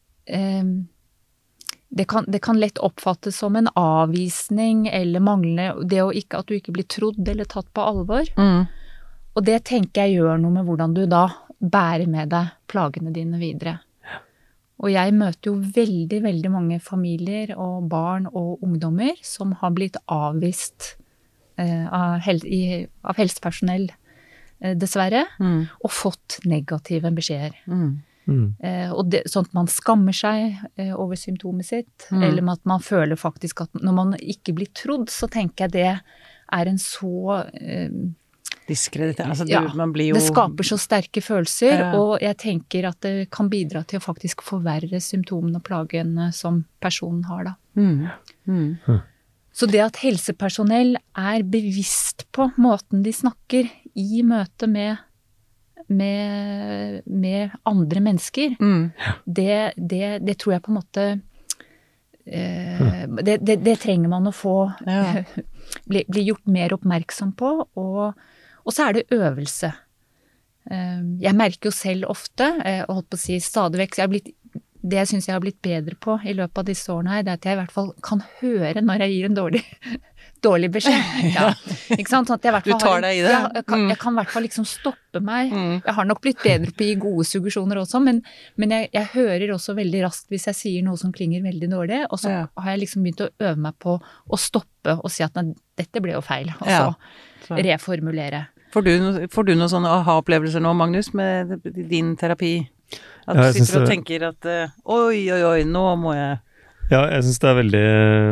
um, det, kan, det kan lett oppfattes som en avvisning eller manglende, det å ikke, at du ikke blir trodd eller tatt på alvor. mm. Og det tenker jeg gjør noe med hvordan du da bærer med deg plagene dine videre. Og jeg møter jo veldig, veldig mange familier og barn og ungdommer som har blitt avvist eh, av, hel, i, av helsepersonell, eh, dessverre, Mm. og fått negative beskjeder. Mm. Mm. Eh, og det, sånn at man skammer seg eh, over symptomet sitt, Mm. eller med at man føler faktisk at når man ikke blir trodd, så tenker jeg det er en så eh, Diskreditert. Altså, du, Ja, man blir jo det skaper så sterke følelser, Ja. og jeg tenker at det kan bidra til å faktisk forverre symptomene og plagene som personen har da. mm. Mm. Så det at helsepersonell er bevisst på måten de snakker i møte med, med, med andre mennesker, Mm. det, det, det tror jeg på en måte eh, det, det, det trenger man å få Ja. bli, bli gjort mer oppmerksom på, og, og så er det øvelse. Eh, Jeg merker jo selv ofte, eh, og holdt på å si stadig vekk, så jeg har blitt, det jeg synes jeg har blitt bedre på i løpet av disse årene her, det er at jeg i hvert fall kan høre når jeg gir en dårlig, dårlig beskjed. Ja. Ikke sant? Sånn at jeg i hvert Du fall tar har en- deg i det. Ja, jeg, kan, Mm. jeg kan i hvert fall liksom stoppe meg. Mm. Jeg har nok blitt bedre på å gi gode suggesjoner også, men, men jeg, jeg hører også veldig raskt hvis jeg sier noe som klinger veldig dårlig, og så Ja. har jeg liksom begynt å øve meg på å stoppe og si at nei, dette ble jo feil, og så Ja. Så. reformulere. Får du, no- får du noen sånne aha-opplevelser nå, Magnus, med din terapi? At Ja, du jeg synes sitter og det- tenker at eh, oi, oi, oi, nå må jeg Ja, jeg syns det er veldig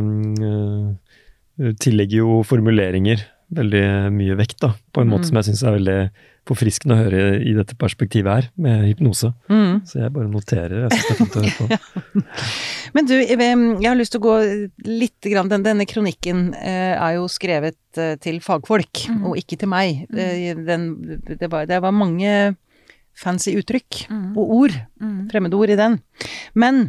uh, Tillegger jo formuleringer veldig mye vekt, da. På en Mm. måte som jeg syns er veldig forfriskende å høre i dette perspektivet her, med hypnose. mm. Så jeg bare noterer. Jeg syns det er fint å høre på. Men du, jeg har lyst til å gå litt grann, den, denne kronikken eh, er jo skrevet eh, til fagfolk, Mhm. og ikke til meg. Eh, den, det, var, det var mange fancy uttrykk Mm. og ord, Mm. fremmedord i den. Men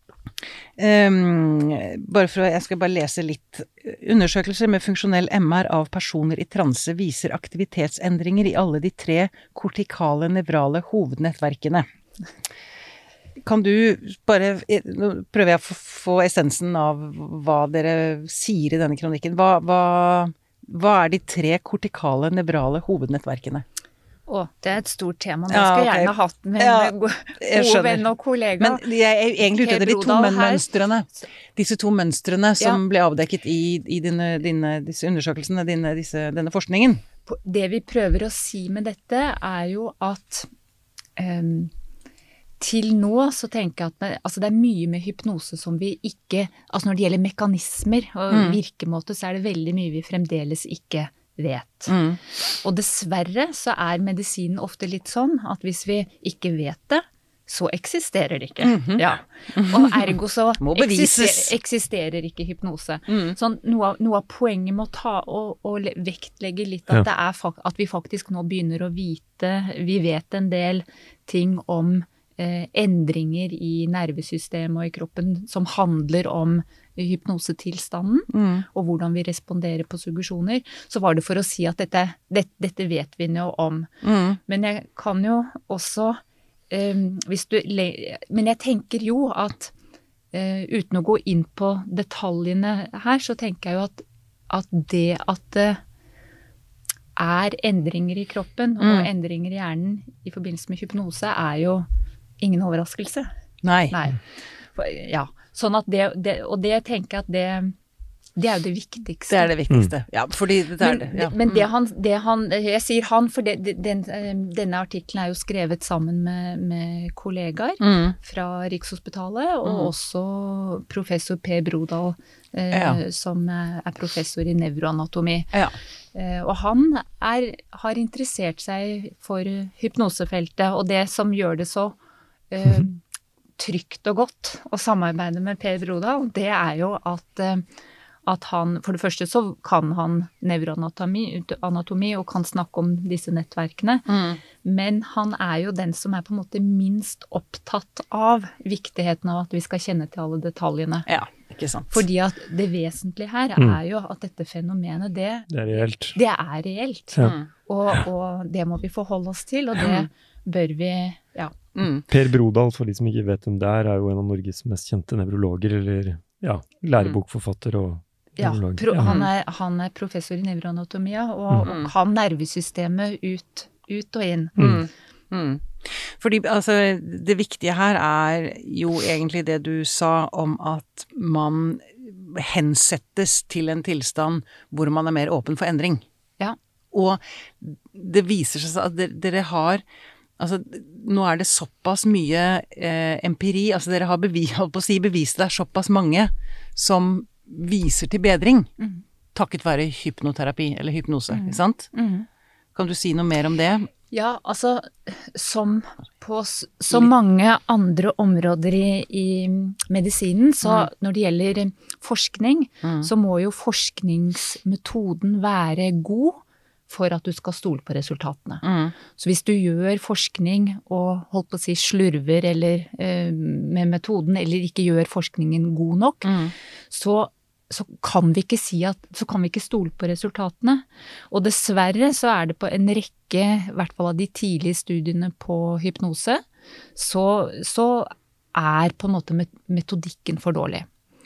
ehm, bare for å, jeg skal bare lese litt. Undersøkelser med funksjonell M R av personer i transe viser aktivitetsendringer i alle de tre kortikale nevrale hovednettverkene. Kan du bare, nå prøver jeg å få- få essensen av hva dere sier i denne kronikken. Hva, hva, hva er de tre kortikale nevrale hovednettverkene? Å, det er et stort tema. Nå Ja, skulle jeg ok. gjerne hatt med Ja, en go- jeg god skjønner. venn og kollega. Men jeg er egentlig ute etter de to Per Brodal her. mønstrene. Disse to mønstrene som ble avdekket i, i dine, dine, disse undersøkelsene, dine, disse, denne forskningen. Det vi prøver å si med dette er jo at um, til nå så tenker jeg at med, altså det er mye med hypnose som vi ikke, altså når det gjelder mekanismer og Mm. virkemåte, så er det veldig mye vi fremdeles ikke vet. Mm. Og dessverre så er medisinen ofte litt sånn at hvis vi ikke vet det, så eksisterer det ikke. Mm-hmm. Ja. Og ergo så eksister, eksisterer ikke hypnose. Mm. Så noe av, noe av poenget med å ta og, og vektlegge litt at, ja. det er, at vi faktisk nå begynner å vite, vi vet en del ting om eh, endringer i nervesystemet og i kroppen som handler om hypnosetilstanden, mm. og hvordan vi responderer på suggesjoner, så var det for å si at dette, dette, dette vet vi nå om. Mm. Men jeg kan jo også Um, hvis du, men jeg tenker jo at uh, uten å gå inn på detaljene her, så tenker jeg jo at, at det at det er endringer i kroppen og mm. endringer i hjernen i forbindelse med hypnose er jo ingen overraskelse. Nei. Nei. For, ja. Sånn at det, det, og det tenker jeg at det Det er jo det viktigste. Det er det viktigste, mm. ja, fordi det er men, det. Ja. Men det han, det han, jeg sier han, for det, den, denne artikkelen er jo skrevet sammen med, med kollegaer mm. fra Rikshospitalet, og mm. også professor Per Brodal, eh, ja. som er professor i nevroanatomi. Ja. Eh, og han er, har interessert seg for hypnosefeltet, og det som gjør det så eh, trygt og godt å samarbeide med Per Brodal, det er jo at eh, at han, for det første så kan han nevroanatomi anatomi, og kan snakke om disse nettverkene, mm. men han er jo den som er på en måte minst opptatt av viktigheten av at vi skal kjenne til alle detaljene. Ja, ikke sant. Fordi at det vesentlige her er mm. jo at dette fenomenet, det, det er reelt. Det er reelt. Ja. Og, og det må vi forholde oss til, og det bør vi, ja. Mm. Per Brodal, for de som ikke vet hvem det er, er jo en av Norges mest kjente nevrologer, eller ja, lærebokforfatter og Ja, pro, han, er, han er professor i nevroanatomi, og, mm. og kan nervesystemet ut, ut og inn. Mm. Mm. Fordi altså, det viktige her er jo egentlig det du sa om at man hensettes til en tilstand hvor man er mer åpen for endring. Ja. Og det viser seg at dere, dere har, altså nå er det såpass mye eh, empiri, altså dere har bevis, holdt på å si, bevist det er såpass mange som viser til bedring, mm. takket være hypnoterapi eller hypnose, mm. ikke sant? Mm. Kan du si noe mer om det? Ja, altså, som på så mange andre områder i, i medisinen, så mm. når det gjelder forskning, mm. så må jo forskningsmetoden være god for at du skal stole på resultatene. Mm. Så hvis du gjør forskning og holdt på å si slurver eller, eh, med metoden, eller ikke gjør forskningen god nok, mm. så så kan vi ikke si at, så kan vi ikke stole på resultatene. Og dessverre så er det på en rekke, i hvert fall av de tidlige studiene på hypnose, så, så er på en måte metodikken for dårlig.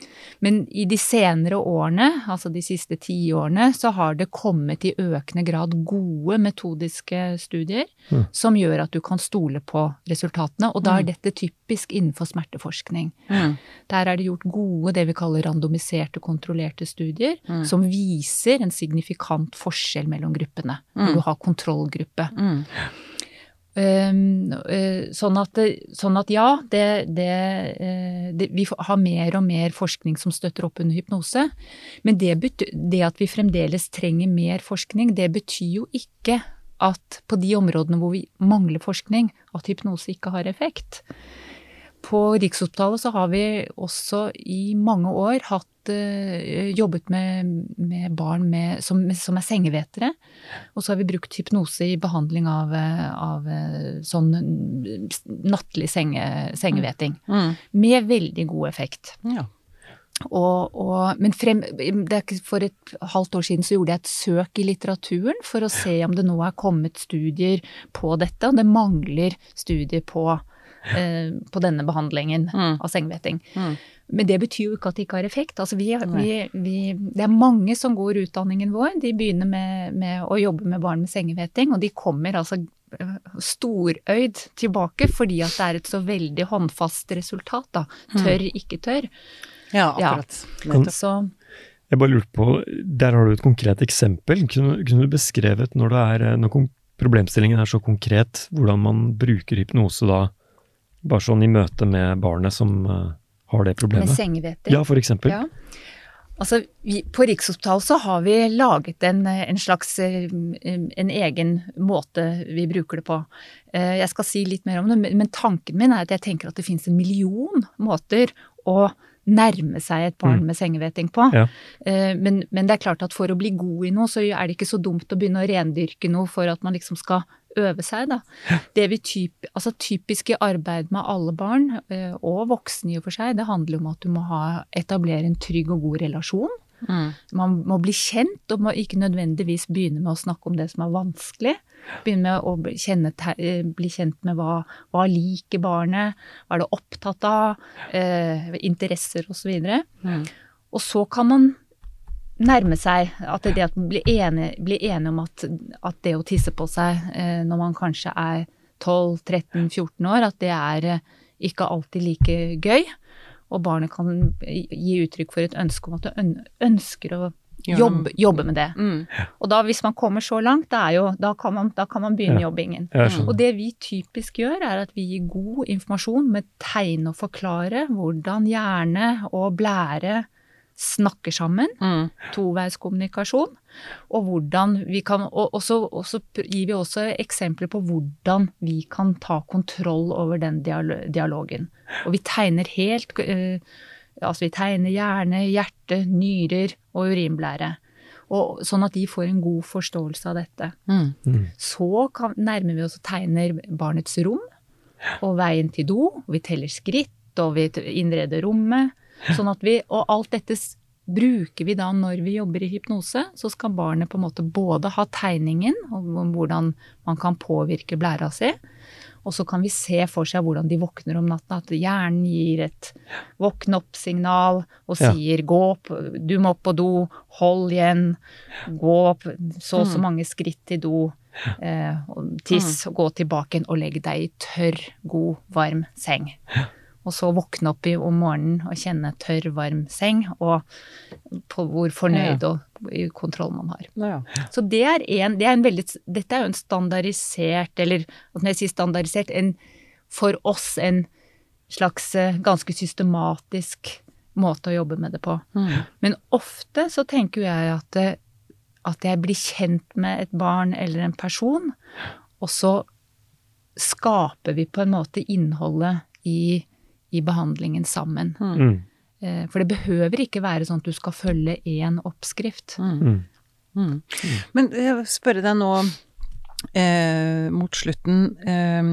Men i de senere årene, altså de siste ti årene, så har det kommet i økende grad gode metodiske studier mm. som gjør at du kan stole på resultatene, og da er dette typisk innenfor smerteforskning. Mm. Der er det gjort gode, det vi kaller randomiserte, kontrollerte studier, mm. som viser en signifikant forskjell mellom gruppene, mm. når du har kontrollgruppe. Mm. Um, uh, sånn, at, sånn at ja, det, det, uh, det, vi har mer og mer forskning som støtter opp under hypnose, men det, betyr, det at vi fremdeles trenger mer forskning, det betyr jo ikke at på de områdene hvor vi mangler forskning, at hypnose ikke har effekt. På Rikshospitalet så har vi også i mange år hatt, uh, jobbet med, med barn med, som, som er sengevetere, og så har vi brukt hypnose i behandling av, av sånn nattlig senge, sengeveting, mm. med veldig god effekt. Ja. Og, og, men frem, det er for et halvt år siden så gjorde jeg et søk i litteraturen for å se om det nå er kommet studier på dette, og det mangler studier på på denne behandlingen mm. av sengeveting. Mm. Men det betyr jo ikke at det ikke har effekt. Altså vi, vi, vi, det er mange som går utdanningen vår, de begynner med, med å jobbe med barn med sengeveting, og de kommer altså storøyd tilbake, fordi at det er et så veldig håndfast resultat da. Tør, mm. ikke tør. Ja, akkurat. Ja. Så, jeg bare lurte på, der har du et konkret eksempel. Kunne, kunne du beskrevet når det er, når problemstillingen er så konkret, hvordan man bruker hypnose da, bare sånn i møte med barnet som uh, har det problemet. Med sengeveting. Ja, for eksempel. Ja. Altså, vi, på Rikshospitalet så har vi laget en, en slags, en egen måte vi bruker det på. Jeg skal si litt mer om det, men tanken min er at jeg tenker at det finnes en million måter å nærme seg et barn med sengeveting på. Ja. Men, men det er klart at for å bli god i noe, så er det ikke så dumt å begynne å rendyrke noe for at man liksom skal øve seg da. Det vi typ, altså typisk i arbeid med alle barn, og voksne i og for seg, det handler om at du må ha, etablere en trygg og god relasjon. Mm. Man må bli kjent, og må ikke nødvendigvis begynne med å snakke om det som er vanskelig. Begynne med å bli, kjenne, bli kjent med hva, hva liker barnet, hva er det opptatt av, eh, interesser og så videre. Mm. Og så kan man nærme seg at det at man blir enig, blir enig om at, at det å tisse på seg eh, når man kanskje er tolv, tretten, fjorten år, at det er eh, ikke alltid like gøy, og barnet kan gi uttrykk for et ønske om at det ønsker å jobbe, jobbe med det. Mm. Og da hvis man kommer så langt, det er jo, da, kan man, da kan man begynne ja. jobbingen. Og det vi typisk gjør er at vi gir god informasjon med tegn og forklare hvordan hjerne og blære snakker sammen, mm. toveiskommunikasjon, og hvordan vi kan, og så gir vi også eksempler på hvordan vi kan ta kontroll over den dialogen. Og vi tegner helt, uh, altså vi tegner hjerne, hjerte, nyrer og urinblære, og sånn at de får en god forståelse av dette. Mm. Mm. Så kan, nærmer vi oss og tegner barnets rom, og veien til do, og vi teller skritt, og vi innreder rommet, sånn at vi, og alt dette bruker vi da når vi jobber i hypnose, så skal barnet på en måte både ha tegningen, om hvordan man kan påvirke blæra si, og så kan vi se for seg hvordan de våkner om natten, at hjernen gir et våkne opp-signal, og sier ja. gå opp, du må opp på do, hold igjen, gå opp så og så mange skritt til do, eh, tiss, og gå tilbake og legg deg i tørr, god, varm seng. Og så våkne opp i, om morgenen og kjenne tørr, varm seng, og på hvor fornøyd og i kontroll man har. Ja. Så det er en, det er en veldig, dette er jo en standardisert, eller når jeg sier standardisert, en, for oss en slags ganske systematisk måte å jobbe med det på. Mm. Men ofte så tenker jeg at, at jeg blir kjent med et barn eller en person, og så skaper vi på en måte innholdet i i behandlingen sammen. Mm. For det behøver ikke være sånn at du skal følge en oppskrift. Mm. Mm. Men jeg vil spørre deg nå eh, mot slutten, eh,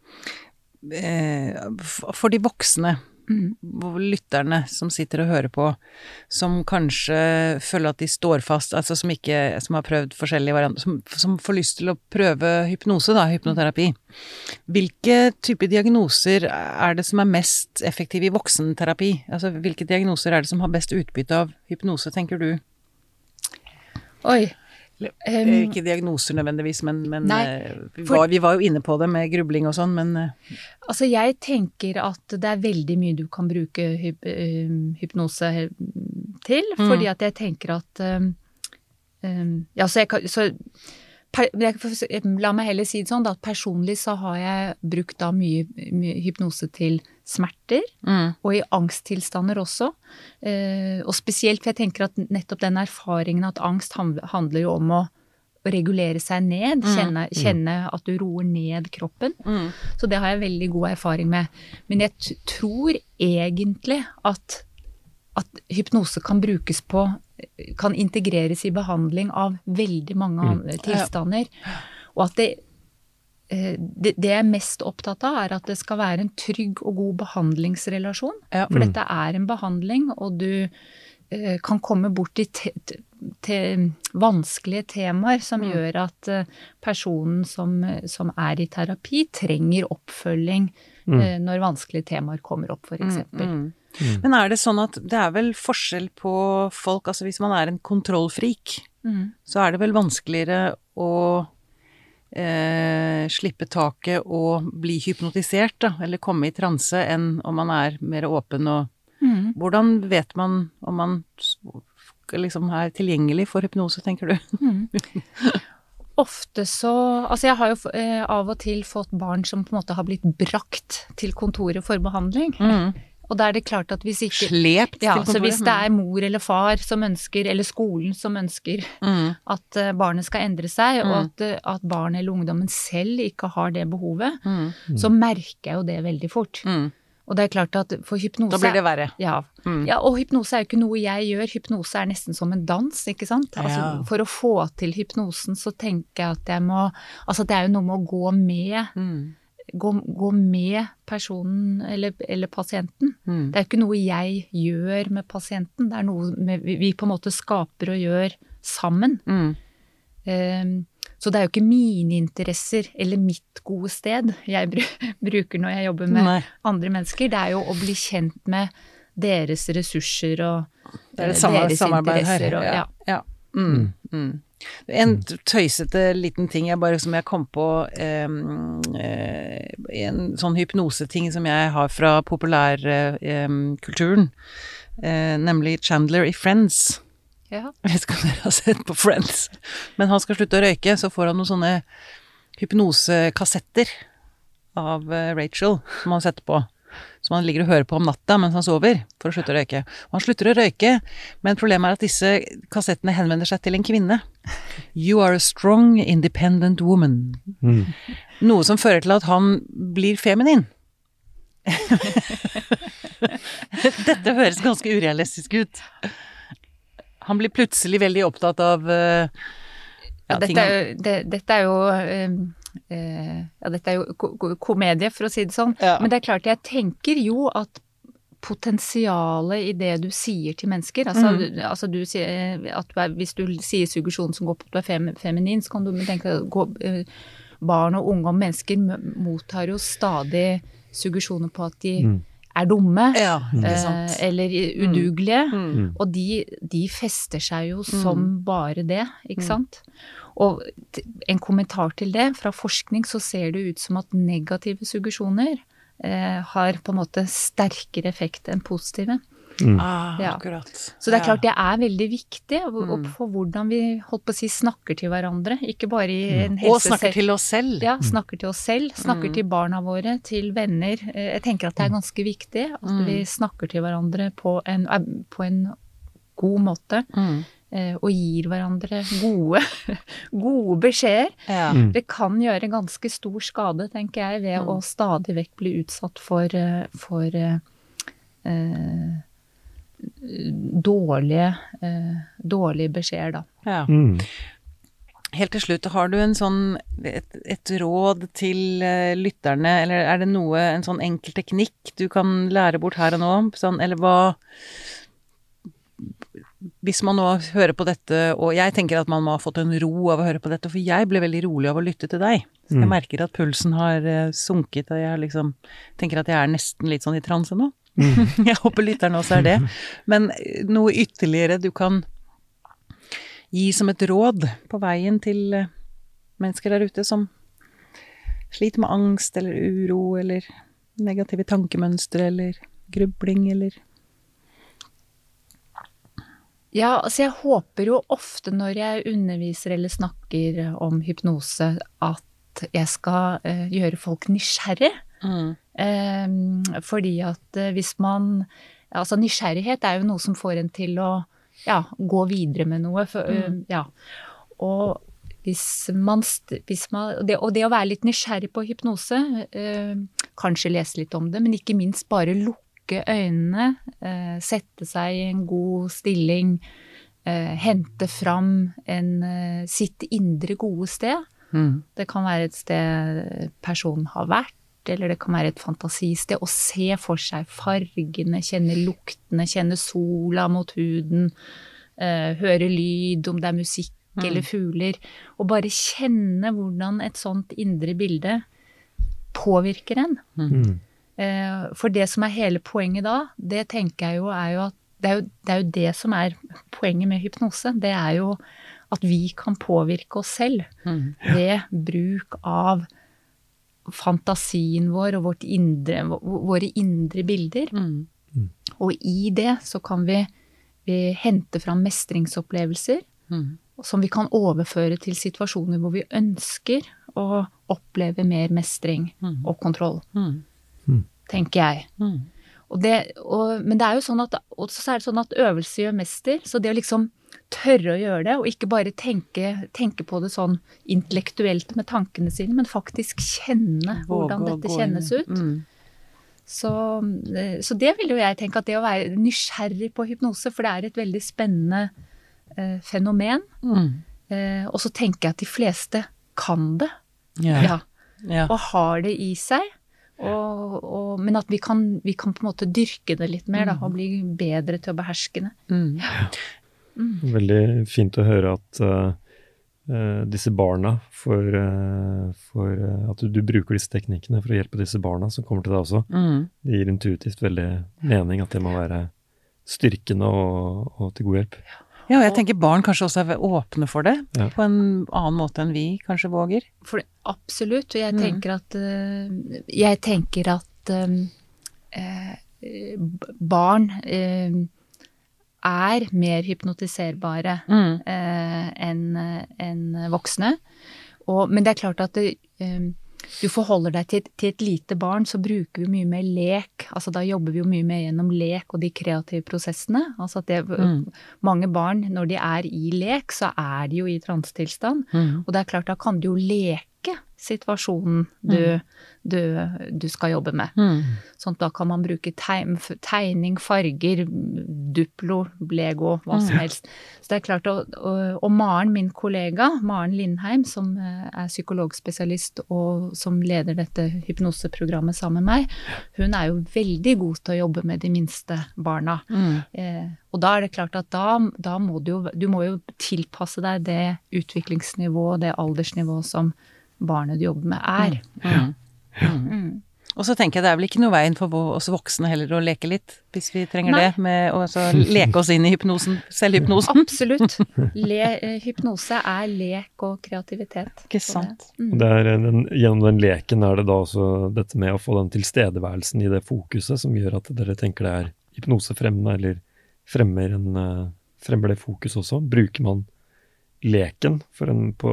eh, for de voksne, mm. lytterne som sitter og hører på, som kanskje føler at de står fast, altså som ikke, som har prøvd forskjellige varianter, som, som får lyst til å prøve hypnose da, hypnoterapi. Hvilke typer diagnoser er det som er mest effektive i voksenterapi? Altså, hvilke diagnoser er det som har best utbytte av hypnose, tenker du? Oi. Um, ikke diagnoser nødvendigvis, men, men nei, vi, var, vi var jo inne på det med grubling og sånn, men altså jeg tenker at det er veldig mye du kan bruke hyp, hypnose til, mm. fordi at jeg tenker at um, ja, så jeg kan så, per, jeg, la meg heller si det sånn da, at personlig så har jeg brukt da mye, mye hypnose til smerter, mm. og i angsttilstander også. Eh, og spesielt, for jeg tenker at nettopp den erfaringen at angst handler jo om å regulere seg ned, mm. kjenne, kjenne at du roer ned kroppen. Mm. Så det har jeg veldig god erfaring med. Men jeg t- tror egentlig at, at hypnose kan brukes på, kan integreres i behandling av veldig mange mm. tilstander. Og at det Det, det jeg er mest opptatt av er at det skal være en trygg og god behandlingsrelasjon. Ja. For mm. dette er en behandling, og du eh, kan komme bort til, te, til vanskelige temaer som mm. gjør at eh, personen som, som er i terapi trenger oppfølging mm. eh, når vanskelige temaer kommer opp, for eksempel. Mm. Mm. Men er det sånn at det er vel forskjell på folk, altså hvis man er en kontrollfrik, mm. så er det vel vanskeligere å Eh, slippe taket og bli hypnotisert da, eller komme i transe enn om man er mer åpen og mm. hvordan vet man om man liksom er tilgjengelig for hypnose, tenker du? Mm. Ofte så, altså jeg har jo eh, av og til fått barn som på en måte har blitt brakt til kontoret for behandling. Mm. Og da er det klart at hvis ikke... Slept til ja, kontoret. Så hvis det er mor eller far som ønsker, eller skolen som ønsker mm. at barnet skal endre seg, mm. og at, at barnet eller ungdommen selv ikke har det behovet, mm. så merker jeg jo det veldig fort. Mm. Og det er klart at for hypnose... Da blir det verre. Ja, mm. ja, og hypnose er jo ikke noe jeg gjør. Hypnose er nesten som en dans, ikke sant? Altså, ja. For å få til hypnosen så tenker jeg at jeg må... Altså det er jo noe med å gå med... Mm. Gå, gå med personen eller, eller pasienten. Mm. Det er ikke noe jeg gjør med pasienten, det er noe med, vi på en måte skaper og gjør sammen. Mm. Um, så det er jo ikke mine interesser eller mitt gode sted jeg bruker når jeg jobber med Nei. andre mennesker. Det er jo å bli kjent med deres ressurser og det er det samme, deres interesser. Og, ja. Ja. Mm. Mm. En tøysete liten ting jeg bare som jeg kom på eh, eh, en sånn hypnoseting som jeg har fra populærkulturen, eh, eh, nemlig Chandler i Friends. Ja. Jeg vet ikke om dere har sett på Friends, men han skal slutte å røyke, så får han noen sånne hypnosekassetter av Rachel som han setter på. Som han ligger og hører på om natta mens han sover, for å slutte å røyke. Og han slutter å røyke, men problemet er at disse kassettene henvender seg til en kvinne. You are a strong, independent woman. Mm. Noe som fører til at han blir feminin. Dette høres ganske urealistisk ut. Han blir plutselig veldig opptatt av... Uh, ja, dette, er jo, det, dette er jo... Um ja, dette er jo komedie, for å si det sånn. Ja. Men det er klart, jeg tenker jo at potensialet i det du sier til mennesker, altså, mm. altså du sier at du er, hvis du sier suggesjon som går på at du er fem, feminin, så kan du tenke at barn og unge og mennesker mottar jo stadig suggesjoner på at de mm. er dumme, ja, eh, eller udugelige, mm. og de, de fester seg jo som mm. bare det, ikke sant? Og en kommentar til det, fra forskning så ser det ut som at negative suggesjoner eh, har på en måte sterkere effekt enn positive. Mm. Ah, ja. Akkurat. Så det er klart det er veldig viktig mm. for hvordan vi holdt på å si snakker til hverandre, ikke bare i en helse... Og snakker til oss selv. Ja, snakker til oss selv, snakker mm. til barna våre, til venner. Jeg tenker at det er ganske viktig at mm. vi snakker til hverandre på en, på en god måte. Mm. Og gir hverandre gode, gode beskjeder. Ja. Mm. Det kan gjøre ganske stor skade, tenker jeg, ved mm. å stadig vekk bli utsatt for, for eh, dårlige, eh, dårlige beskjeder, da. Ja. Mm. Helt til slutt, har du en sånn, et, et råd til uh, lytterne, eller er det noe, en sånn enkel teknikk du kan lære bort her og nå? Sånn, eller hva... Hvis man nå hører på dette, og jeg tenker at man må ha fått en ro av å høre på dette, for jeg ble veldig rolig av å lytte til deg. Så jeg Mm. merker at pulsen har uh, sunket, og jeg liksom tenker at jeg er nesten litt sånn i transe nå. Mm. Jeg håper lytterne også er det. Men noe ytterligere du kan gi som et råd på veien til uh, mennesker der ute som sliter med angst eller uro, eller negative tankemønstre, eller grubling, eller... Ja, altså jeg håper jo ofte når jeg underviser eller snakker om hypnose at jeg skal uh, gjøre folk nysgjerrig. Mm. Um, fordi at uh, hvis man, altså nysgjerrighet er jo noe som får en til å ja, gå videre med noe. For, uh, Mm. ja. Og hvis man, hvis man det, og det å være litt nysgjerrig på hypnose, uh, kanskje lese litt om det, men ikke minst bare lukke øynene, eh, sette seg i en god stilling, eh, hente fram en, eh, sitt indre gode sted. Mm. Det kan være et sted personen har vært, eller det kan være et fantasisted, og se for seg fargene, kjenne luktene, kjenne sola mot huden, eh, høre lyd, om det er musikk Mm. eller fugler, og bare kjenne hvordan et sånt indre bilde påvirker en. Mm. For det som er hele poenget da, det tenker jeg jo er jo at det er jo det, er jo det som er poenget med hypnose. Det er jo at vi kan påvirke oss selv Mm. ved bruk av fantasien vår og vårt indre, våre indre bilder. Mm. Og i det så kan vi, vi hente fram mestringsopplevelser Mm. som vi kan overføre til situasjoner hvor vi ønsker å oppleve mer mestring Mm. og kontroll. Mm. Tenker jeg. Mm. Og det, og, men det er jo sånn at, og så er det sånn at øvelse gjør mester, så det å liksom tørre å gjøre det, og ikke bare tenke, tenke på det sånn intellektuelt med tankene sine, men faktisk kjenne hvordan dette kjennes ut. Mm. Så, så det vil jo jeg tenke at det å være nysgjerrig på hypnose, for det er et veldig spennende eh, fenomen. Mm. Eh, og så tenker jeg at de fleste kan det. Ja. Ja. Ja. Og har det i seg. Og, og, men at vi kan, vi kan på en måte dyrke det litt mer da, og bli bedre til å beherske det. Mm. Ja. Mm. Veldig fint å høre at uh, uh, disse barna for, uh, for uh, at du, du bruker disse teknikkene for å hjelpe disse barna som kommer til deg også. Mm. Det gir intuitivt veldig mening at det må være styrkende og, og til god hjelp. Ja, og jeg tenker barn kanskje også er åpne for det, ja. På en annen måte enn vi kanskje våger. For det, absolutt, og jeg tenker at, uh, jeg tenker at um, uh, barn uh, er mer hypnotiserbare mm. uh, enn en voksne. Og, men det er klart at det, um, du forholder deg til, til et lite barn, så bruker vi mye mer lek. Altså da jobber vi jo mye mer gjennom lek og de kreative prosessene. Altså at det, mm. mange barn, når de er i lek, så er de jo i transtilstand. Mm. Og det er klart, da kan du jo leke situasjonen du, mm. du, du skal jobbe med. Mm. Sånn at da kan man bruke tegn, tegning, farger, duplo, lego, hva som helst. Så det er klart, og, og, og Maren, min kollega, Maren Lindheim, som er psykologspesialist og som leder dette hypnoseprogrammet sammen med meg, hun er jo veldig god til å jobbe med de minste barna. Mm. Eh, og da er det klart at da, da må du jo, du må jo tilpasse deg det utviklingsnivået, det aldersnivået som barnet du jobber med er. Mm. Mm. Mm. Og så tenker jeg det er vel ikke noe veien for oss voksne heller å leke litt, hvis vi trenger Nei. det, med å så leke oss inn i hypnosen, selvhypnosen. Absolutt. Le, hypnose er lek og kreativitet. Ikke sant. Det. Mm. Det er en, gjennom den leken er det da også dette med å få den tilstedeværelsen i det fokuset som gjør at dere tenker det er hypnosefremmende, eller fremmer, en, fremmer det fokus også. Bruker man leken for en på...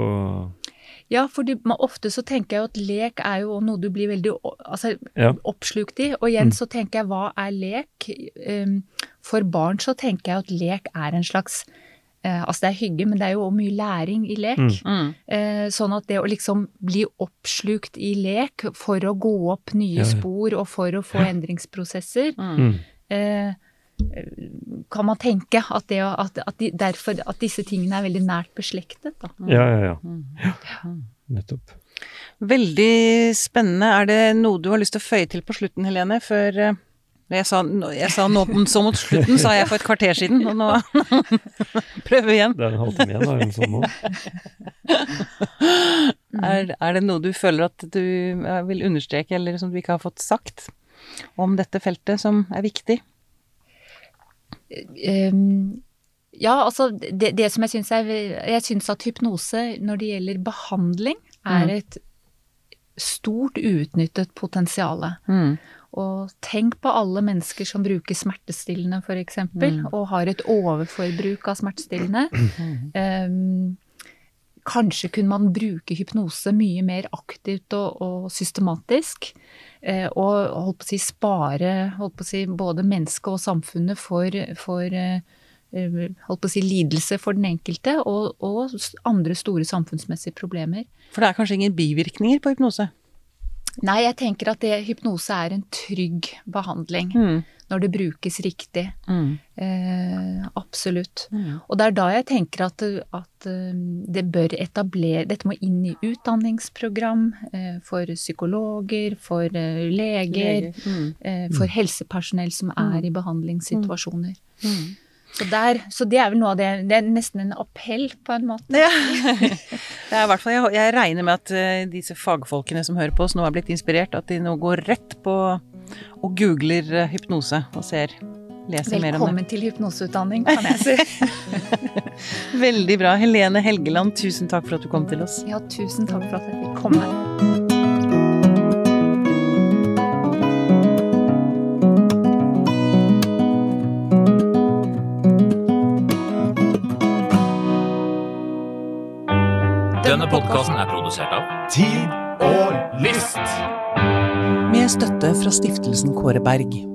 Ja, for ofte så tenker jeg at lek er jo noe du blir veldig altså, ja. oppslukt i. Og igjen mm. så tenker jeg, hva er lek? Um, for barn så tenker jeg at lek er en slags, uh, altså det er hygge, men det er jo mye læring i lek. Mm. Uh, sånn at det å liksom bli oppslukt i lek for å gå opp nye ja. spor og for å få endringsprosesser, mm. uh, kan man tenke at, det, at, at, de, derfor, at disse tingene er veldig nært beslektet. Da. Ja, ja, ja. ja. Nettopp. Veldig spennende. Er det noe du har lyst til å føye til på slutten, Helene? Før jeg sa, jeg sa nå, så mot slutten, sa jeg for et kvarter siden, og nå prøver vi igjen. Det er en halvtime igjen, da, en sånn nå. er, er det noe du føler at du vil understreke, eller som du ikke har fått sagt om dette feltet, som er viktig? Um, ja, altså det, det som jeg synes er, jeg synes at hypnose når det gjelder behandling er mm. et stort uutnyttet potensiale. Mm. Og tenk på alle mennesker som bruker smertestillende for eksempel, mm. og har et overforbruk av smertestillende. Mm. Um, kanskje kunne man bruke hypnose mye mer aktivt og, og systematisk. Og holdt på å si spare holdt på å si, både mennesket og samfunnet for, for holdt på å si, lidelse for den enkelte og, og andre store samfunnsmessige problemer. For det er kanskje ingen bivirkninger på hypnose? Nei, jeg tenker at det, hypnose er en trygg behandling mm. når det brukes riktig. Mm. Eh, absolutt. Mm. Og det er da jeg tenker at, at det bør etablere, dette må inn i utdanningsprogram eh, for psykologer, for eh, leger, leger. Mm. Eh, for helsepersonell som er i behandlingssituasjoner. Mm. Så, der, så det er vel noe av det, det er nesten en appell på en måte. Ja, det er i hvert fall, jeg, jeg regner med at uh, disse fagfolkene som hører på oss nå har blitt inspirert, at de nå går rett på og googler uh, hypnose og ser, leser mer om det. Velkommen til hypnoseutdanning, kan jeg si. Veldig bra. Helene Helgeland, tusen takk for at du kom til oss. Ja, tusen takk for at jeg fikk komme her. Denne podcasten er produsert av Tid og Lyst. Med støtte fra Stiftelsen Kåre Berg.